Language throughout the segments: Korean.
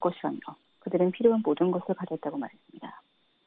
것이라며 그들은 필요한 모든 것을 가졌다고 말했습니다.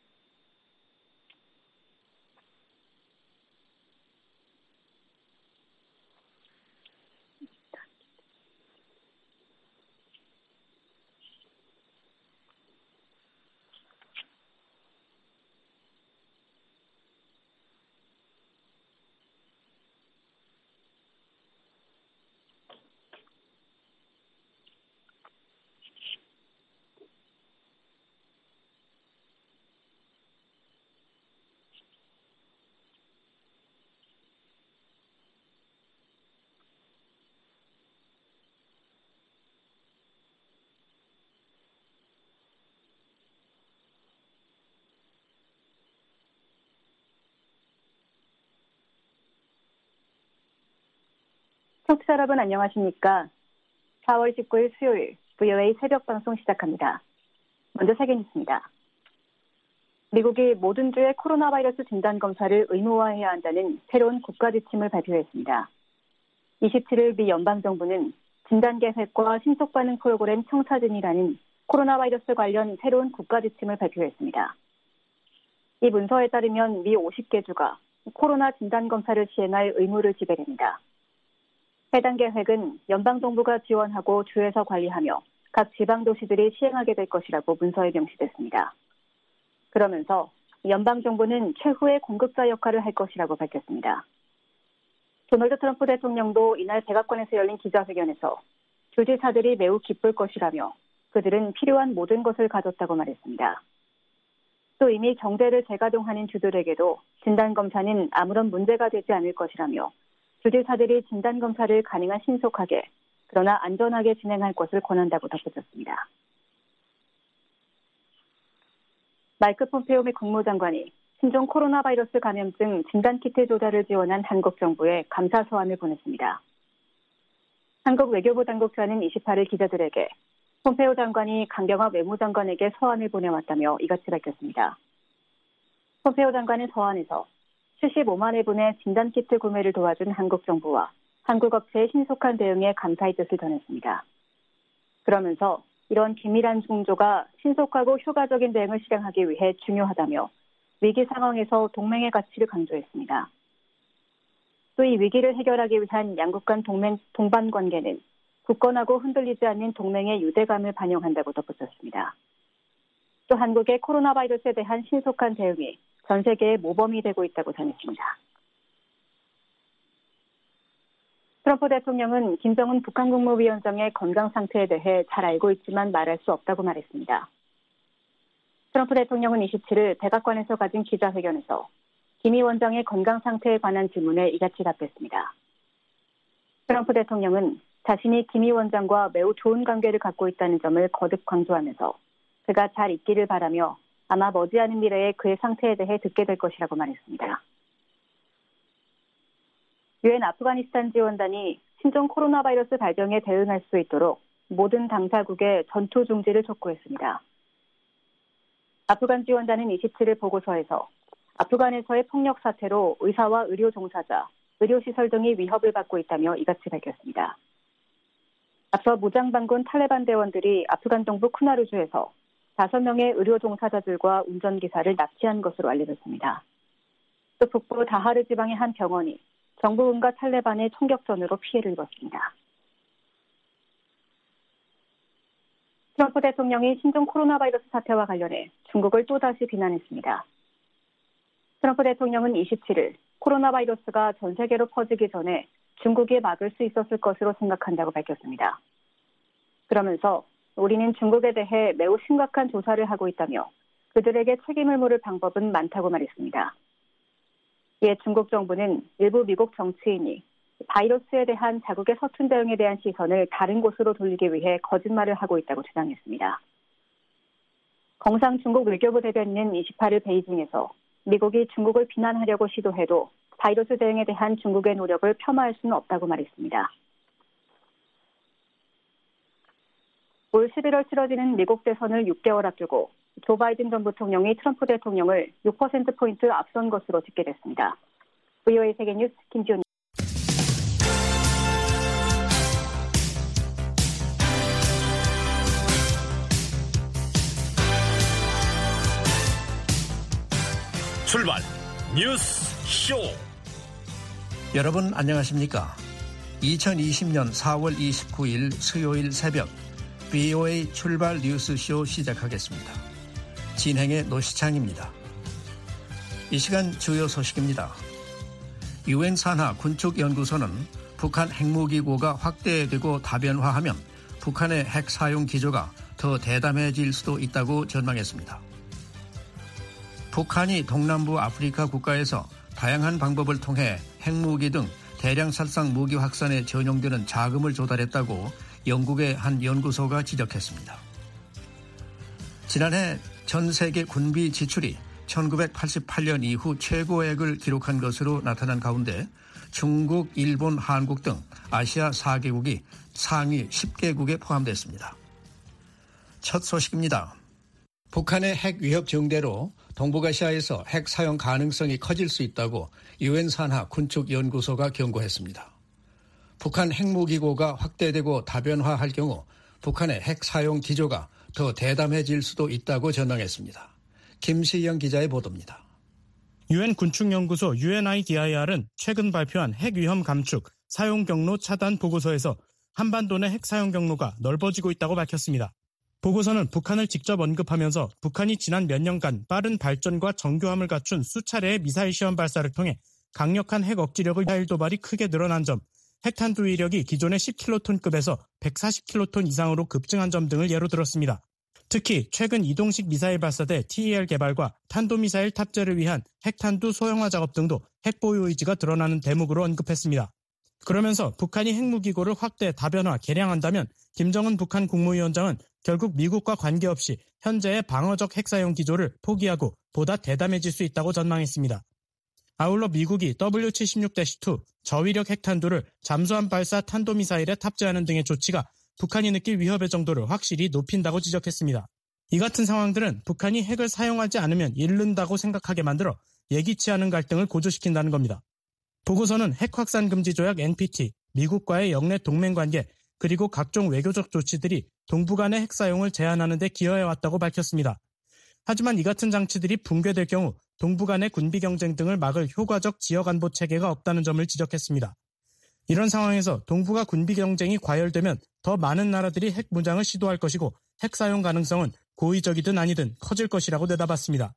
청취자 여러분 안녕하십니까? 4월 19일 수요일 VOA 새벽 방송 시작합니다. 먼저 세계 뉴스입니다. 미국이 모든 주의 코로나 바이러스 진단 검사를 의무화해야 한다는 새로운 국가 지침을 발표했습니다. 27일 미 연방정부는 진단 계획과 신속 반응 프로그램 청사진이라는 코로나 바이러스 관련 새로운 국가 지침을 발표했습니다. 이 문서에 따르면 미 50개 주가 코로나 진단 검사를 시행할 의무를 지배됩니다. 해당 계획은 연방정부가 지원하고 주에서 관리하며 각 지방도시들이 시행하게 될 것이라고 문서에 명시됐습니다. 그러면서 연방정부는 최후의 공급자 역할을 할 것이라고 밝혔습니다. 도널드 트럼프 대통령도 이날 백악관에서 열린 기자회견에서 주지사들이 매우 기쁠 것이라며 그들은 필요한 모든 것을 가졌다고 말했습니다. 또 이미 경제를 재가동하는 주들에게도 진단검사는 아무런 문제가 되지 않을 것이라며 주지사들이 진단검사를 가능한 신속하게 그러나 안전하게 진행할 것을 권한다고 덧붙였습니다. 마이크 폼페오 미 국무장관이 신종 코로나 바이러스 감염증 진단키트 조달을 지원한 한국 정부에 감사 서한을 보냈습니다. 한국 외교부 당국자는 28일 기자들에게 폼페오 장관이 강경화 외무장관에게 서한을 보내왔다며 이같이 밝혔습니다. 폼페오 장관은 서한에서 75만 회분의 진단키트 구매를 도와준 한국 정부와 한국 업체의 신속한 대응에 감사의 뜻을 전했습니다. 그러면서 이런 긴밀한 공조가 신속하고 효과적인 대응을 실행하기 위해 중요하다며 위기 상황에서 동맹의 가치를 강조했습니다. 또 이 위기를 해결하기 위한 양국 간 동반 관계는 굳건하고 흔들리지 않는 동맹의 유대감을 반영한다고 덧붙였습니다. 또 한국의 코로나 바이러스에 대한 신속한 대응이 전 세계의 모범이 되고 있다고 전했습니다. 트럼프 대통령은 김정은 북한 국무위원장의 건강 상태에 대해 잘 알고 있지만 말할 수 없다고 말했습니다. 트럼프 대통령은 27일 백악관에서 가진 기자회견에서 김 위원장의 건강 상태에 관한 질문에 이같이 답했습니다. 트럼프 대통령은 자신이 김 위원장과 매우 좋은 관계를 갖고 있다는 점을 거듭 강조하면서 그가 잘 있기를 바라며 아마 머지않은 미래에 그의 상태에 대해 듣게 될 것이라고 말했습니다. 유엔 아프가니스탄 지원단이 신종 코로나 바이러스 발병에 대응할 수 있도록 모든 당사국의 전투 중지를 촉구했습니다. 아프간 지원단은 27일 보고서에서 아프간에서의 폭력 사태로 의사와 의료 종사자, 의료시설 등이 위협을 받고 있다며 이같이 밝혔습니다. 앞서 무장반군 탈레반 대원들이 아프간 동부 쿠나르주에서 5명의 의료 종사자들과 운전기사를 납치한 것으로 알려졌습니다. 또 북부 다하르 지방의 한 병원이 정부군과 탈레반의 총격전으로 피해를 입었습니다. 트럼프 대통령이 신종 코로나 바이러스 사태와 관련해 중국을 또다시 비난했습니다. 트럼프 대통령은 27일 코로나 바이러스가 전 세계로 퍼지기 전에 중국이 막을 수 있었을 것으로 생각한다고 밝혔습니다. 그러면서 우리는 중국에 대해 매우 심각한 조사를 하고 있다며 그들에게 책임을 물을 방법은 많다고 말했습니다. 이에 중국 정부는 일부 미국 정치인이 바이러스에 대한 자국의 서툰 대응에 대한 시선을 다른 곳으로 돌리기 위해 거짓말을 하고 있다고 주장했습니다. 공상 중국 외교부 대변인은 28일 베이징에서 미국이 중국을 비난하려고 시도해도 바이러스 대응에 대한 중국의 노력을 폄하할 수는 없다고 말했습니다. 올 11월 치러지는 미국 대선을 6개월 앞두고 조 바이든 전 부통령이 트럼프 대통령을 6%포인트 앞선 것으로 집계됐습니다. VOA 세계뉴스 김지훈. 출발 뉴스 쇼. 여러분 안녕하십니까? 2020년 4월 29일 수요일 새벽 VOA 출발 뉴스쇼 시작하겠습니다. 진행의 노시창입니다. 이 시간 주요 소식입니다. 유엔 산하 군축연구소는 북한 핵무기고가 확대되고 다변화하면 북한의 핵 사용 기조가 더 대담해질 수도 있다고 전망했습니다. 북한이 동남부 아프리카 국가에서 다양한 방법을 통해 핵무기 등 대량 살상 무기 확산에 전용되는 자금을 조달했다고 영국의 한 연구소가 지적했습니다. 지난해 전 세계 군비 지출이 1988년 이후 최고액을 기록한 것으로 나타난 가운데 중국, 일본, 한국 등 아시아 4개국이 상위 10개국에 포함됐습니다. 첫 소식입니다. 북한의 핵 위협 증대로 동북아시아에서 핵 사용 가능성이 커질 수 있다고 유엔 산하 군축연구소가 경고했습니다. 북한 핵무기고가 확대되고 다변화할 경우 북한의 핵 사용 기조가 더 대담해질 수도 있다고 전망했습니다. 김시영 기자의 보도입니다. 유엔 군축연구소 UNIDIR은 최근 발표한 핵 위험 감축, 사용 경로 차단 보고서에서 한반도 내 핵 사용 경로가 넓어지고 있다고 밝혔습니다. 보고서는 북한을 직접 언급하면서 북한이 지난 몇 년간 빠른 발전과 정교함을 갖춘 수차례의 미사일 시험 발사를 통해 강력한 핵 억지력을 미사일 도발이 크게 늘어난 점, 핵탄두 위력이 기존의 10킬로톤급에서 140킬로톤 이상으로 급증한 점 등을 예로 들었습니다. 특히 최근 이동식 미사일 발사대 TEL 개발과 탄도미사일 탑재를 위한 핵탄두 소형화 작업 등도 핵보유 의지가 드러나는 대목으로 언급했습니다. 그러면서 북한이 핵무기고를 확대, 다변화, 개량한다면 김정은 북한 국무위원장은 결국 미국과 관계없이 현재의 방어적 핵사용 기조를 포기하고 보다 대담해질 수 있다고 전망했습니다. 아울러 미국이 W76-2 저위력 핵탄두를 잠수함 발사 탄도미사일에 탑재하는 등의 조치가 북한이 느낄 위협의 정도를 확실히 높인다고 지적했습니다. 이 같은 상황들은 북한이 핵을 사용하지 않으면 잃는다고 생각하게 만들어 예기치 않은 갈등을 고조시킨다는 겁니다. 보고서는 핵 확산 금지 조약 NPT, 미국과의 영내 동맹관계, 그리고 각종 외교적 조치들이 동북 간의 핵 사용을 제한하는 데 기여해왔다고 밝혔습니다. 하지만 이 같은 장치들이 붕괴될 경우 동북 간의 군비 경쟁 등을 막을 효과적 지역 안보 체계가 없다는 점을 지적했습니다. 이런 상황에서 동북아 군비 경쟁이 과열되면 더 많은 나라들이 핵 무장을 시도할 것이고 핵 사용 가능성은 고의적이든 아니든 커질 것이라고 내다봤습니다.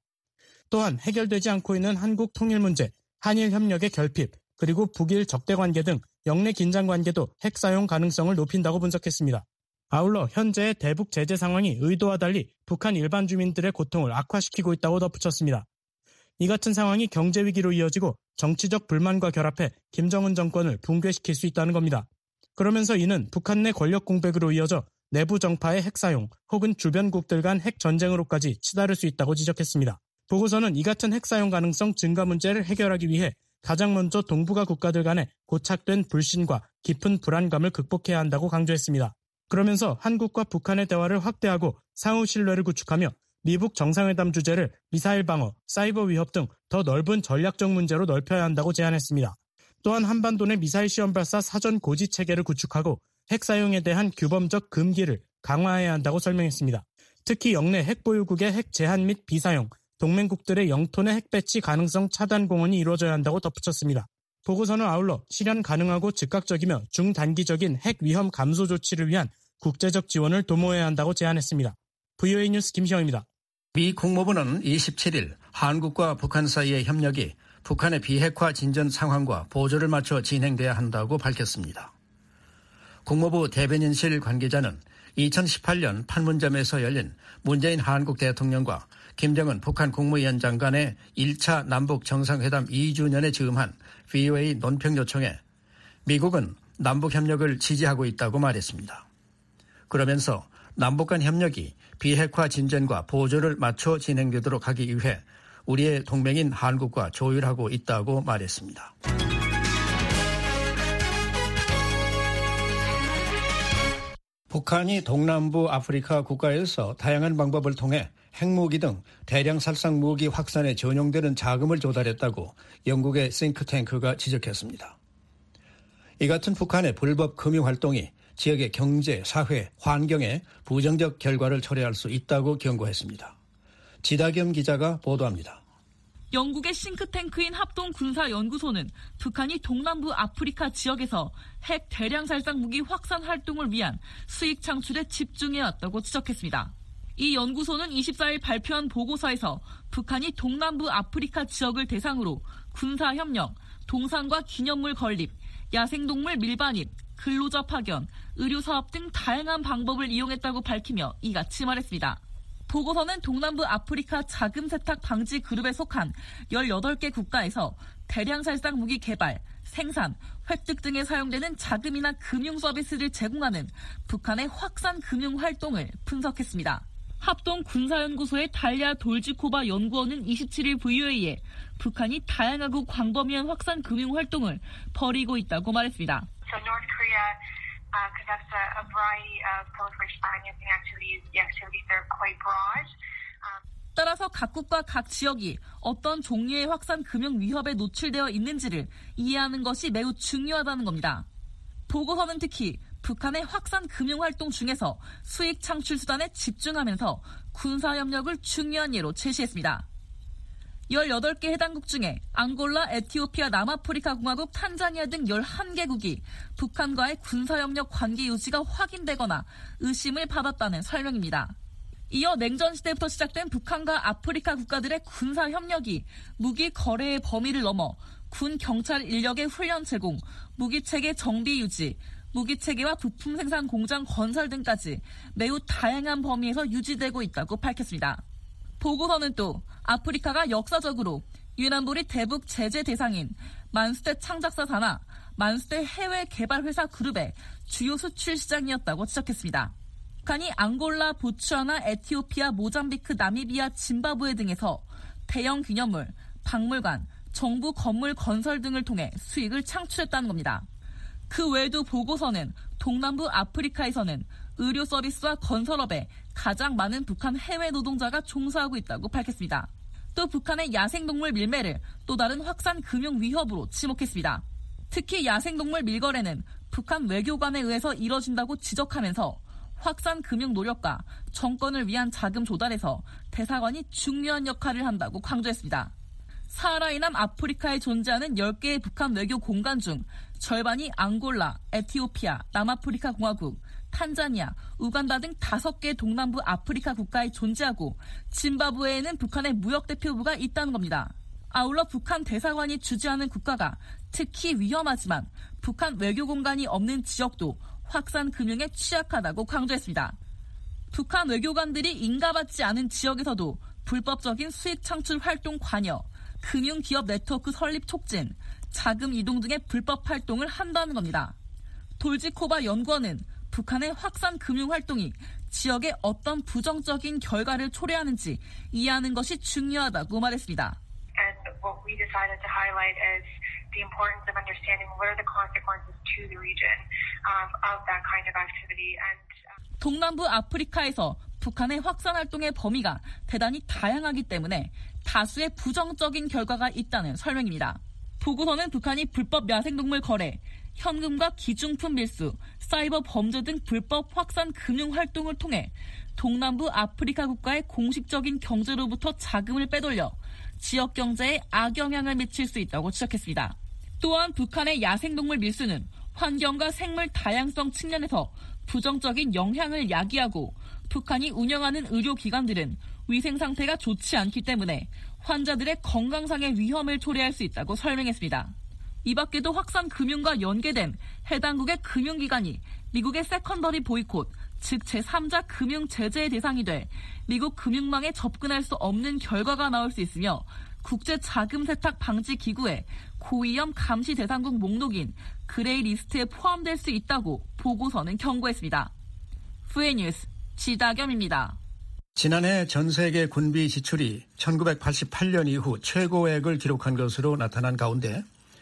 또한 해결되지 않고 있는 한국 통일 문제, 한일 협력의 결핍, 그리고 북일 적대 관계 등 영내 긴장 관계도 핵 사용 가능성을 높인다고 분석했습니다. 아울러 현재의 대북 제재 상황이 의도와 달리 북한 일반 주민들의 고통을 악화시키고 있다고 덧붙였습니다. 이 같은 상황이 경제 위기로 이어지고 정치적 불만과 결합해 김정은 정권을 붕괴시킬 수 있다는 겁니다. 그러면서 이는 북한 내 권력 공백으로 이어져 내부 정파의 핵 사용 혹은 주변국들 간 핵 전쟁으로까지 치달을 수 있다고 지적했습니다. 보고서는 이 같은 핵 사용 가능성 증가 문제를 해결하기 위해 가장 먼저 동북아 국가들 간에 고착된 불신과 깊은 불안감을 극복해야 한다고 강조했습니다. 그러면서 한국과 북한의 대화를 확대하고 상호 신뢰를 구축하며 미북 정상회담 주제를 미사일 방어, 사이버 위협 등 더 넓은 전략적 문제로 넓혀야 한다고 제안했습니다. 또한 한반도 내 미사일 시험 발사 사전 고지 체계를 구축하고 핵 사용에 대한 규범적 금기를 강화해야 한다고 설명했습니다. 특히 영내 핵 보유국의 핵 제한 및 비사용, 동맹국들의 영토 내 핵 배치 가능성 차단 공언이 이루어져야 한다고 덧붙였습니다. 보고서는 아울러 실현 가능하고 즉각적이며 중단기적인 핵 위험 감소 조치를 위한 국제적 지원을 도모해야 한다고 제안했습니다. VOA 뉴스 김시영입니다. 미 국무부는 27일 한국과 북한 사이의 협력이 북한의 비핵화 진전 상황과 보조를 맞춰 진행돼야 한다고 밝혔습니다. 국무부 대변인실 관계자는 2018년 판문점에서 열린 문재인 한국 대통령과 김정은 북한 국무위원장 간의 1차 남북 정상회담 2주년에 즈음한 VOA 논평 요청에 미국은 남북 협력을 지지하고 있다고 말했습니다. 그러면서 남북 간 협력이 비핵화 진전과 보조를 맞춰 진행되도록 하기 위해 우리의 동맹인 한국과 조율하고 있다고 말했습니다. 북한이 동남부 아프리카 국가에서 다양한 방법을 통해 핵무기 등 대량 살상 무기 확산에 전용되는 자금을 조달했다고 영국의 싱크탱크가 지적했습니다. 이 같은 북한의 불법 금융활동이 지역의 경제, 사회, 환경에 부정적 결과를 초래할 수 있다고 경고했습니다. 지다겸 기자가 보도합니다. 영국의 싱크탱크인 합동군사연구소는 북한이 동남부 아프리카 지역에서 핵 대량 살상 무기 확산 활동을 위한 수익 창출에 집중해왔다고 지적했습니다. 이 연구소는 24일 발표한 보고서에서 북한이 동남부 아프리카 지역을 대상으로 군사협력, 동산과 기념물 건립, 야생동물 밀반입, 근로자 파견, 의료사업 등 다양한 방법을 이용했다고 밝히며 이같이 말했습니다. 보고서는 동남부 아프리카 자금 세탁 방지 그룹에 속한 18개 국가에서 대량 살상 무기 개발, 생산, 획득 등에 사용되는 자금이나 금융 서비스를 제공하는 북한의 확산 금융 활동을 분석했습니다. 합동군사연구소의 달랴 돌지코바 연구원은 27일 VOA에 북한이 다양하고 광범위한 확산 금융 활동을 벌이고 있다고 말했습니다. So North Korea conducts a variety of proliferation financing activities. The activities are quite broad. 따라서 각국과 각 지역이 어떤 종류의 확산 금융 위협에 노출되어 있는지를 이해하는 것이 매우 중요하다는 겁니다. 보고서는 특히 북한의 확산 금융 활동 중에서 수익 창출 수단에 집중하면서 군사협력을 중요한 예로 제시했습니다. 18개 해당국 중에 앙골라, 에티오피아, 남아프리카 공화국, 탄자니아 등 11개국이 북한과의 군사협력 관계 유지가 확인되거나 의심을 받았다는 설명입니다. 이어 냉전 시대부터 시작된 북한과 아프리카 국가들의 군사협력이 무기 거래의 범위를 넘어 군 경찰 인력의 훈련 제공, 무기체계 정비 유지, 무기체계와 부품 생산 공장 건설 등까지 매우 다양한 범위에서 유지되고 있다고 밝혔습니다. 보고서는 또 아프리카가 역사적으로 유엔안보리 대북 제재 대상인 만수대 창작사 산하, 만수대 해외 개발 회사 그룹의 주요 수출 시장이었다고 지적했습니다. 북한이 앙골라, 보츠와나, 에티오피아, 모잠비크, 나미비아, 짐바브웨 등에서 대형 기념물, 박물관, 정부 건물 건설 등을 통해 수익을 창출했다는 겁니다. 그 외에도 보고서는 동남부 아프리카에서는 의료 서비스와 건설업에 가장 많은 북한 해외 노동자가 종사하고 있다고 밝혔습니다. 또 북한의 야생동물 밀매를 또 다른 확산 금융 위협으로 지목했습니다. 특히 야생동물 밀거래는 북한 외교관에 의해서 이뤄진다고 지적하면서 확산 금융 노력과 정권을 위한 자금 조달에서 대사관이 중요한 역할을 한다고 강조했습니다. 사하라 이남 아프리카에 존재하는 10개의 북한 외교 공간 중 절반이 앙골라, 에티오피아, 남아프리카 공화국, 탄자니아, 우간다 등 5개 동남부 아프리카 국가에 존재하고 짐바브웨에는 북한의 무역대표부가 있다는 겁니다. 아울러 북한 대사관이 주재하는 국가가 특히 위험하지만 북한 외교 공간이 없는 지역도 확산 금융에 취약하다고 강조했습니다. 북한 외교관들이 인가받지 않은 지역에서도 불법적인 수익 창출 활동 관여, 금융기업 네트워크 설립 촉진, 자금 이동 등의 불법 활동을 한다는 겁니다. 돌지코바 연구원은 북한의 확산 금융 활동이 지역에 어떤 부정적인 결과를 초래하는지 이해하는 것이 중요하다고 말했습니다. And what we decided to highlight is the importance of understanding what are the consequences to the region of that kind of activity. 동남부 아프리카에서 북한의 확산 활동의 범위가 대단히 다양하기 때문에 다수의 부정적인 결과가 있다는 설명입니다. 보고서는 북한이 불법 야생동물 거래, 현금과 기중품 밀수, 사이버 범죄 등 불법 확산 금융 활동을 통해 동남부 아프리카 국가의 공식적인 경제로부터 자금을 빼돌려 지역 경제에 악영향을 미칠 수 있다고 지적했습니다. 또한 북한의 야생동물 밀수는 환경과 생물 다양성 측면에서 부정적인 영향을 야기하고 북한이 운영하는 의료기관들은 위생 상태가 좋지 않기 때문에 환자들의 건강상의 위험을 초래할 수 있다고 설명했습니다. 이 밖에도 확산 금융과 연계된 해당국의 금융기관이 미국의 세컨더리 보이콧, 즉 제3자 금융 제재의 대상이 돼 미국 금융망에 접근할 수 없는 결과가 나올 수 있으며 국제 자금 세탁 방지 기구의 고위험 감시 대상국 목록인 그레이 리스트에 포함될 수 있다고 보고서는 경고했습니다. VOA 뉴스 지다겸입니다. 지난해 전 세계 군비 지출이 1988년 이후 최고액을 기록한 것으로 나타난 가운데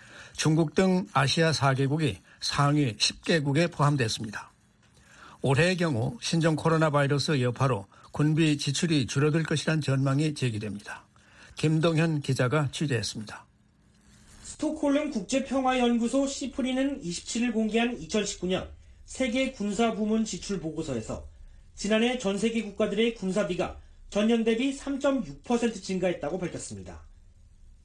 중국 등 아시아 4개국이 상위 10개국에 포함됐습니다. 올해의 경우 신종 코로나 바이러스 여파로 군비 지출이 줄어들 것이란 전망이 제기됩니다. 김동현 기자가 취재했습니다. 스톡홀름 국제평화연구소 시프리는 27일 공개한 2019년 세계 군사부문 지출 보고서에서 지난해 전 세계 국가들의 군사비가 전년 대비 3.6% 증가했다고 밝혔습니다.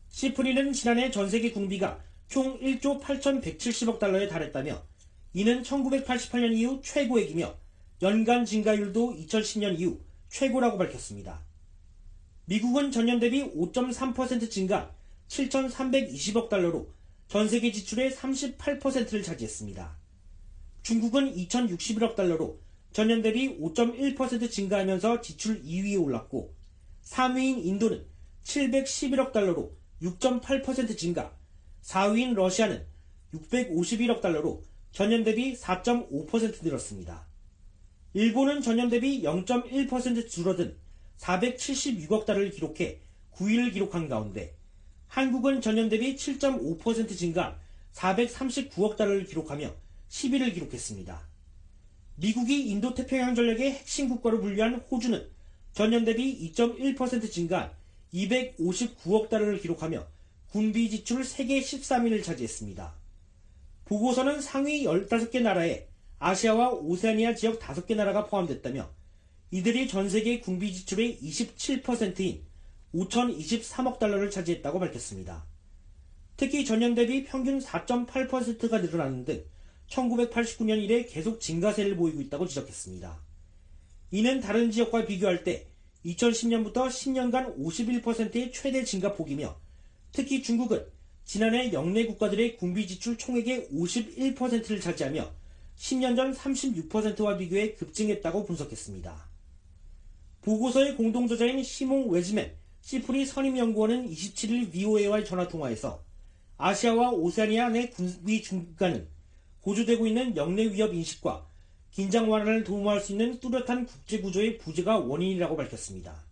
시프리는 지난해 전 세계 군비가 총 1조 8,170억 달러에 달했다며 이는 1988년 이후 최고액이며 연간 증가율도 2010년 이후 최고라고 밝혔습니다. 미국은 전년 대비 5.3% 증가 7,320억 달러로 전 세계 지출의 38%를 차지했습니다. 중국은 2,061억 달러로 전년 대비 5.1% 증가하면서 지출 2위에 올랐고 3위인 인도는 711억 달러로 6.8% 증가, 4위인 러시아는 651억 달러로 전년 대비 4.5% 늘었습니다. 일본은 전년 대비 0.1% 줄어든 476억 달러를 기록해 9위를 기록한 가운데 한국은 전년 대비 7.5% 증가 439억 달러를 기록하며 10위를 기록했습니다. 미국이 인도태평양 전략의 핵심 국가로 분류한 호주는 전년 대비 2.1% 증가 259억 달러를 기록하며 군비 지출 세계 13위를 차지했습니다. 보고서는 상위 15개 나라에 아시아와 오세아니아 지역 5개 나라가 포함됐다며 이들이 전 세계 군비 지출의 27%인 5,023억 달러를 차지했다고 밝혔습니다. 특히 전년 대비 평균 4.8%가 늘어나는 등 1989년 이래 계속 증가세를 보이고 있다고 지적했습니다. 이는 다른 지역과 비교할 때 2010년부터 10년간 51%의 최대 증가폭이며 특히 중국은 지난해 영내 국가들의 군비 지출 총액의 51%를 차지하며 10년 전 36%와 비교해 급증했다고 분석했습니다. 보고서의 공동저자인 시몽 웨즈맨 시프리 선임연구원은 27일 VOA와의 전화통화에서 아시아와 오세아니아 내 군비 증가는 고조되고 있는 영내 위협 인식과 긴장 완화를 도모할 수 있는 뚜렷한 국제구조의 부재가 원인이라고 밝혔습니다.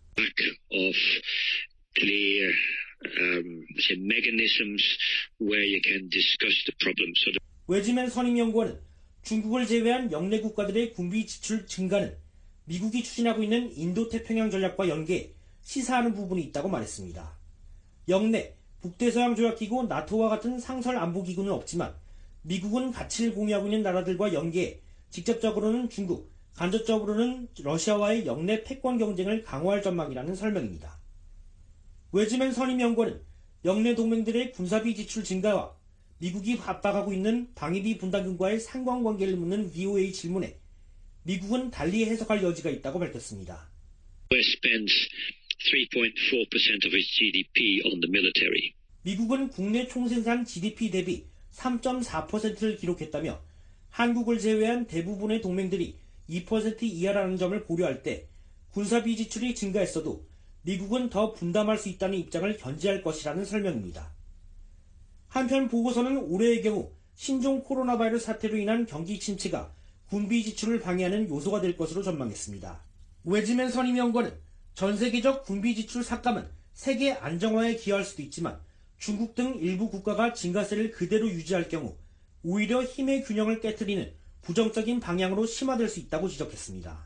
웨즈맨 선임연구원은 중국을 제외한 영내 국가들의 군비 지출 증가는 미국이 추진하고 있는 인도태평양 전략과 연계해 시사하는 부분이 있다고 말했습니다. 영내, 북대서양조약기구 나토와 같은 상설 안보기구는 없지만 미국은 가치를 공유하고 있는 나라들과 연계해 직접적으로는 중국, 간접적으로는 러시아와의 영내 패권 경쟁을 강화할 전망이라는 설명입니다. 웨즈맨 선임연구원은 영내 동맹들의 군사비 지출 증가와 미국이 압박하고 있는 방위비 분담금과의 상관관계를 묻는 VOA 질문에 미국은 달리 해석할 여지가 있다고 밝혔습니다. 미국은 국내 총생산 GDP 대비 3.4%를 기록했다며 한국을 제외한 대부분의 동맹들이 2% 이하라는 점을 고려할 때 군사비 지출이 증가했어도 미국은 더 분담할 수 있다는 입장을 견지할 것이라는 설명입니다. 한편 보고서는 올해의 경우 신종 코로나 바이러스 사태로 인한 경기 침체가 군비 지출을 방해하는 요소가 될 것으로 전망했습니다. 웨즈맨 선임연구원은 전 세계적 군비 지출 삭감은 세계 안정화에 기여할 수도 있지만 중국 등 일부 국가가 증가세를 그대로 유지할 경우 오히려 힘의 균형을 깨트리는 부정적인 방향으로 심화될 수 있다고 지적했습니다.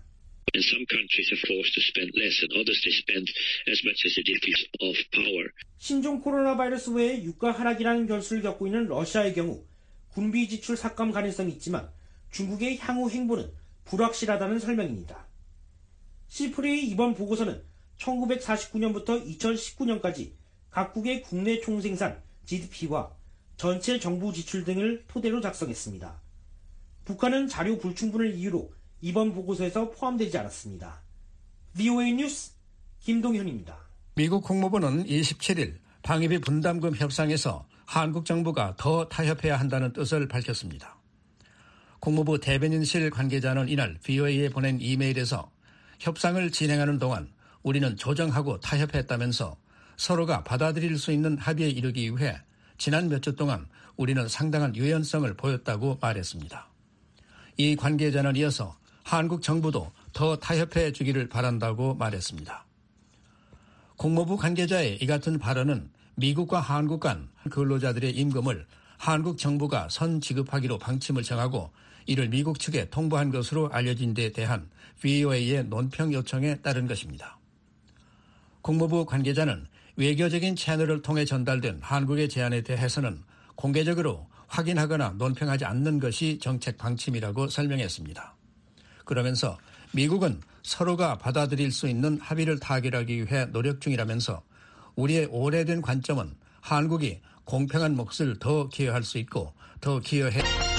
신종 코로나 바이러스 외에 유가 하락이라는 변수를 겪고 있는 러시아의 경우 군비 지출 삭감 가능성이 있지만 중국의 향후 행보는 불확실하다는 설명입니다. 시프리의 이번 보고서는 1949년부터 2019년까지 각국의 국내 총생산, GDP와 전체 정부 지출 등을 토대로 작성했습니다. 북한은 자료 불충분을 이유로 이번 보고서에서 포함되지 않았습니다. VOA 뉴스 김동현입니다. 미국 국무부는 27일 방위비 분담금 협상에서 한국 정부가 더 타협해야 한다는 뜻을 밝혔습니다. 국무부 대변인실 관계자는 이날 VOA에 보낸 이메일에서 협상을 진행하는 동안 우리는 조정하고 타협했다면서 서로가 받아들일 수 있는 합의에 이르기 위해 지난 몇 주 동안 우리는 상당한 유연성을 보였다고 말했습니다. 이 관계자는 이어서 한국 정부도 더 타협해 주기를 바란다고 말했습니다. 국무부 관계자의 이 같은 발언은 미국과 한국 간 근로자들의 임금을 한국 정부가 선지급하기로 방침을 정하고 이를 미국 측에 통보한 것으로 알려진 데 대한 VOA의 논평 요청에 따른 것입니다. 국무부 관계자는 외교적인 채널을 통해 전달된 한국의 제안에 대해서는 공개적으로 확인하거나 논평하지 않는 것이 정책 방침이라고 설명했습니다. 그러면서 미국은 서로가 받아들일 수 있는 합의를 타결하기 위해 노력 중이라면서 우리의 오래된 관점은 한국이 공평한 몫을 더 기여할 수 있고 더 기여해.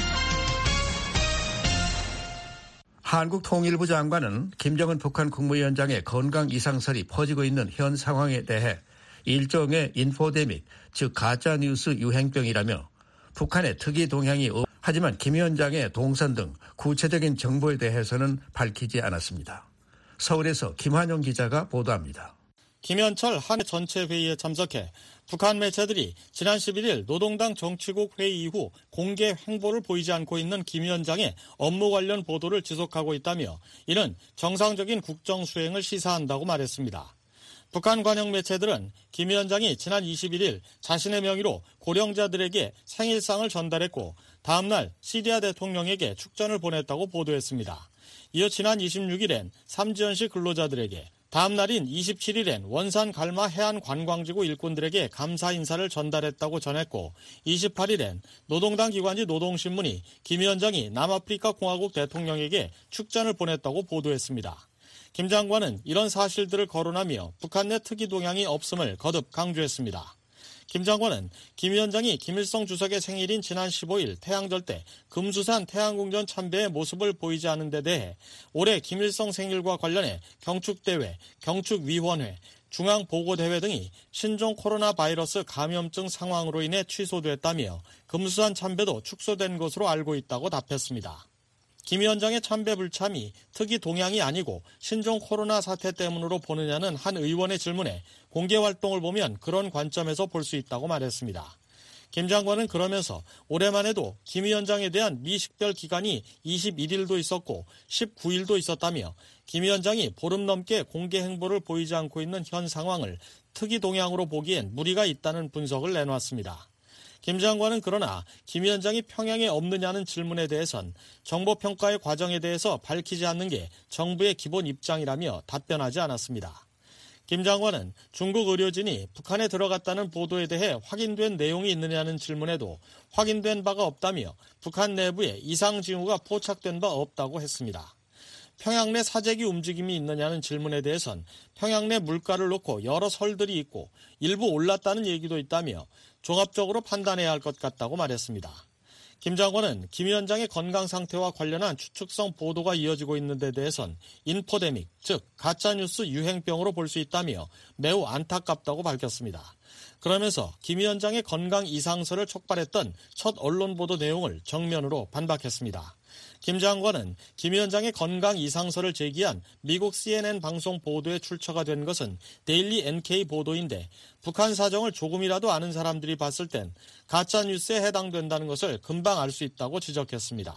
한국 통일부 장관은 김정은 북한 국무위원장의 건강 이상설이 퍼지고 있는 현 상황에 대해 일종의 인포데믹, 즉 가짜뉴스 유행병이라며 북한의 특이 동향이 하지만 김 위원장의 동선 등 구체적인 정보에 대해서는 밝히지 않았습니다. 서울에서 김환용 기자가 보도합니다. 김현철 한해 전체 회의에 참석해 북한 매체들이 지난 11일 노동당 정치국 회의 이후 공개 행보를 보이지 않고 있는 김 위원장의 업무 관련 보도를 지속하고 있다며 이는 정상적인 국정 수행을 시사한다고 말했습니다. 북한 관영 매체들은 김 위원장이 지난 21일 자신의 명의로 고령자들에게 생일상을 전달했고 다음 날 시리아 대통령에게 축전을 보냈다고 보도했습니다. 이어 지난 26일엔 삼지연시 근로자들에게 다음 날인 27일엔 원산 갈마 해안 관광지구 일꾼들에게 감사 인사를 전달했다고 전했고 28일엔 노동당 기관지 노동신문이 김 위원장이 남아프리카 공화국 대통령에게 축전을 보냈다고 보도했습니다. 김 장관은 이런 사실들을 거론하며 북한 내 특이 동향이 없음을 거듭 강조했습니다. 김 장관은 김 위원장이 김일성 주석의 생일인 지난 15일 태양절 때 금수산 태양궁전 참배의 모습을 보이지 않은 데 대해 올해 김일성 생일과 관련해 경축대회, 경축위원회, 중앙보고대회 등이 신종 코로나 바이러스 감염증 상황으로 인해 취소됐다며 금수산 참배도 축소된 것으로 알고 있다고 답했습니다. 김 위원장의 참배 불참이 특이 동향이 아니고 신종 코로나 사태 때문으로 보느냐는 한 의원의 질문에 공개 활동을 보면 그런 관점에서 볼 수 있다고 말했습니다. 김 장관은 그러면서 올해만 해도 김 위원장에 대한 미식별 기간이 21일도 있었고 19일도 있었다며 김 위원장이 보름 넘게 공개 행보를 보이지 않고 있는 현 상황을 특이 동향으로 보기엔 무리가 있다는 분석을 내놓았습니다. 김 장관은 그러나 김 위원장이 평양에 없느냐는 질문에 대해선 정보평가의 과정에 대해서 밝히지 않는 게 정부의 기본 입장이라며 답변하지 않았습니다. 김 장관은 중국 의료진이 북한에 들어갔다는 보도에 대해 확인된 내용이 있느냐는 질문에도 확인된 바가 없다며 북한 내부에 이상 징후가 포착된 바 없다고 했습니다. 평양 내 사재기 움직임이 있느냐는 질문에 대해선 평양 내 물가를 놓고 여러 설들이 있고 일부 올랐다는 얘기도 있다며 종합적으로 판단해야 할 것 같다고 말했습니다. 김 장관은 김 위원장의 건강 상태와 관련한 추측성 보도가 이어지고 있는 데 대해선 인포데믹, 즉 가짜뉴스 유행병으로 볼 수 있다며 매우 안타깝다고 밝혔습니다. 그러면서 김 위원장의 건강 이상설을 촉발했던 첫 언론 보도 내용을 정면으로 반박했습니다. 김 장관은 김 위원장의 건강 이상설을 제기한 미국 CNN 방송 보도에 출처가 된 것은 데일리 NK 보도인데 북한 사정을 조금이라도 아는 사람들이 봤을 땐 가짜뉴스에 해당된다는 것을 금방 알 수 있다고 지적했습니다.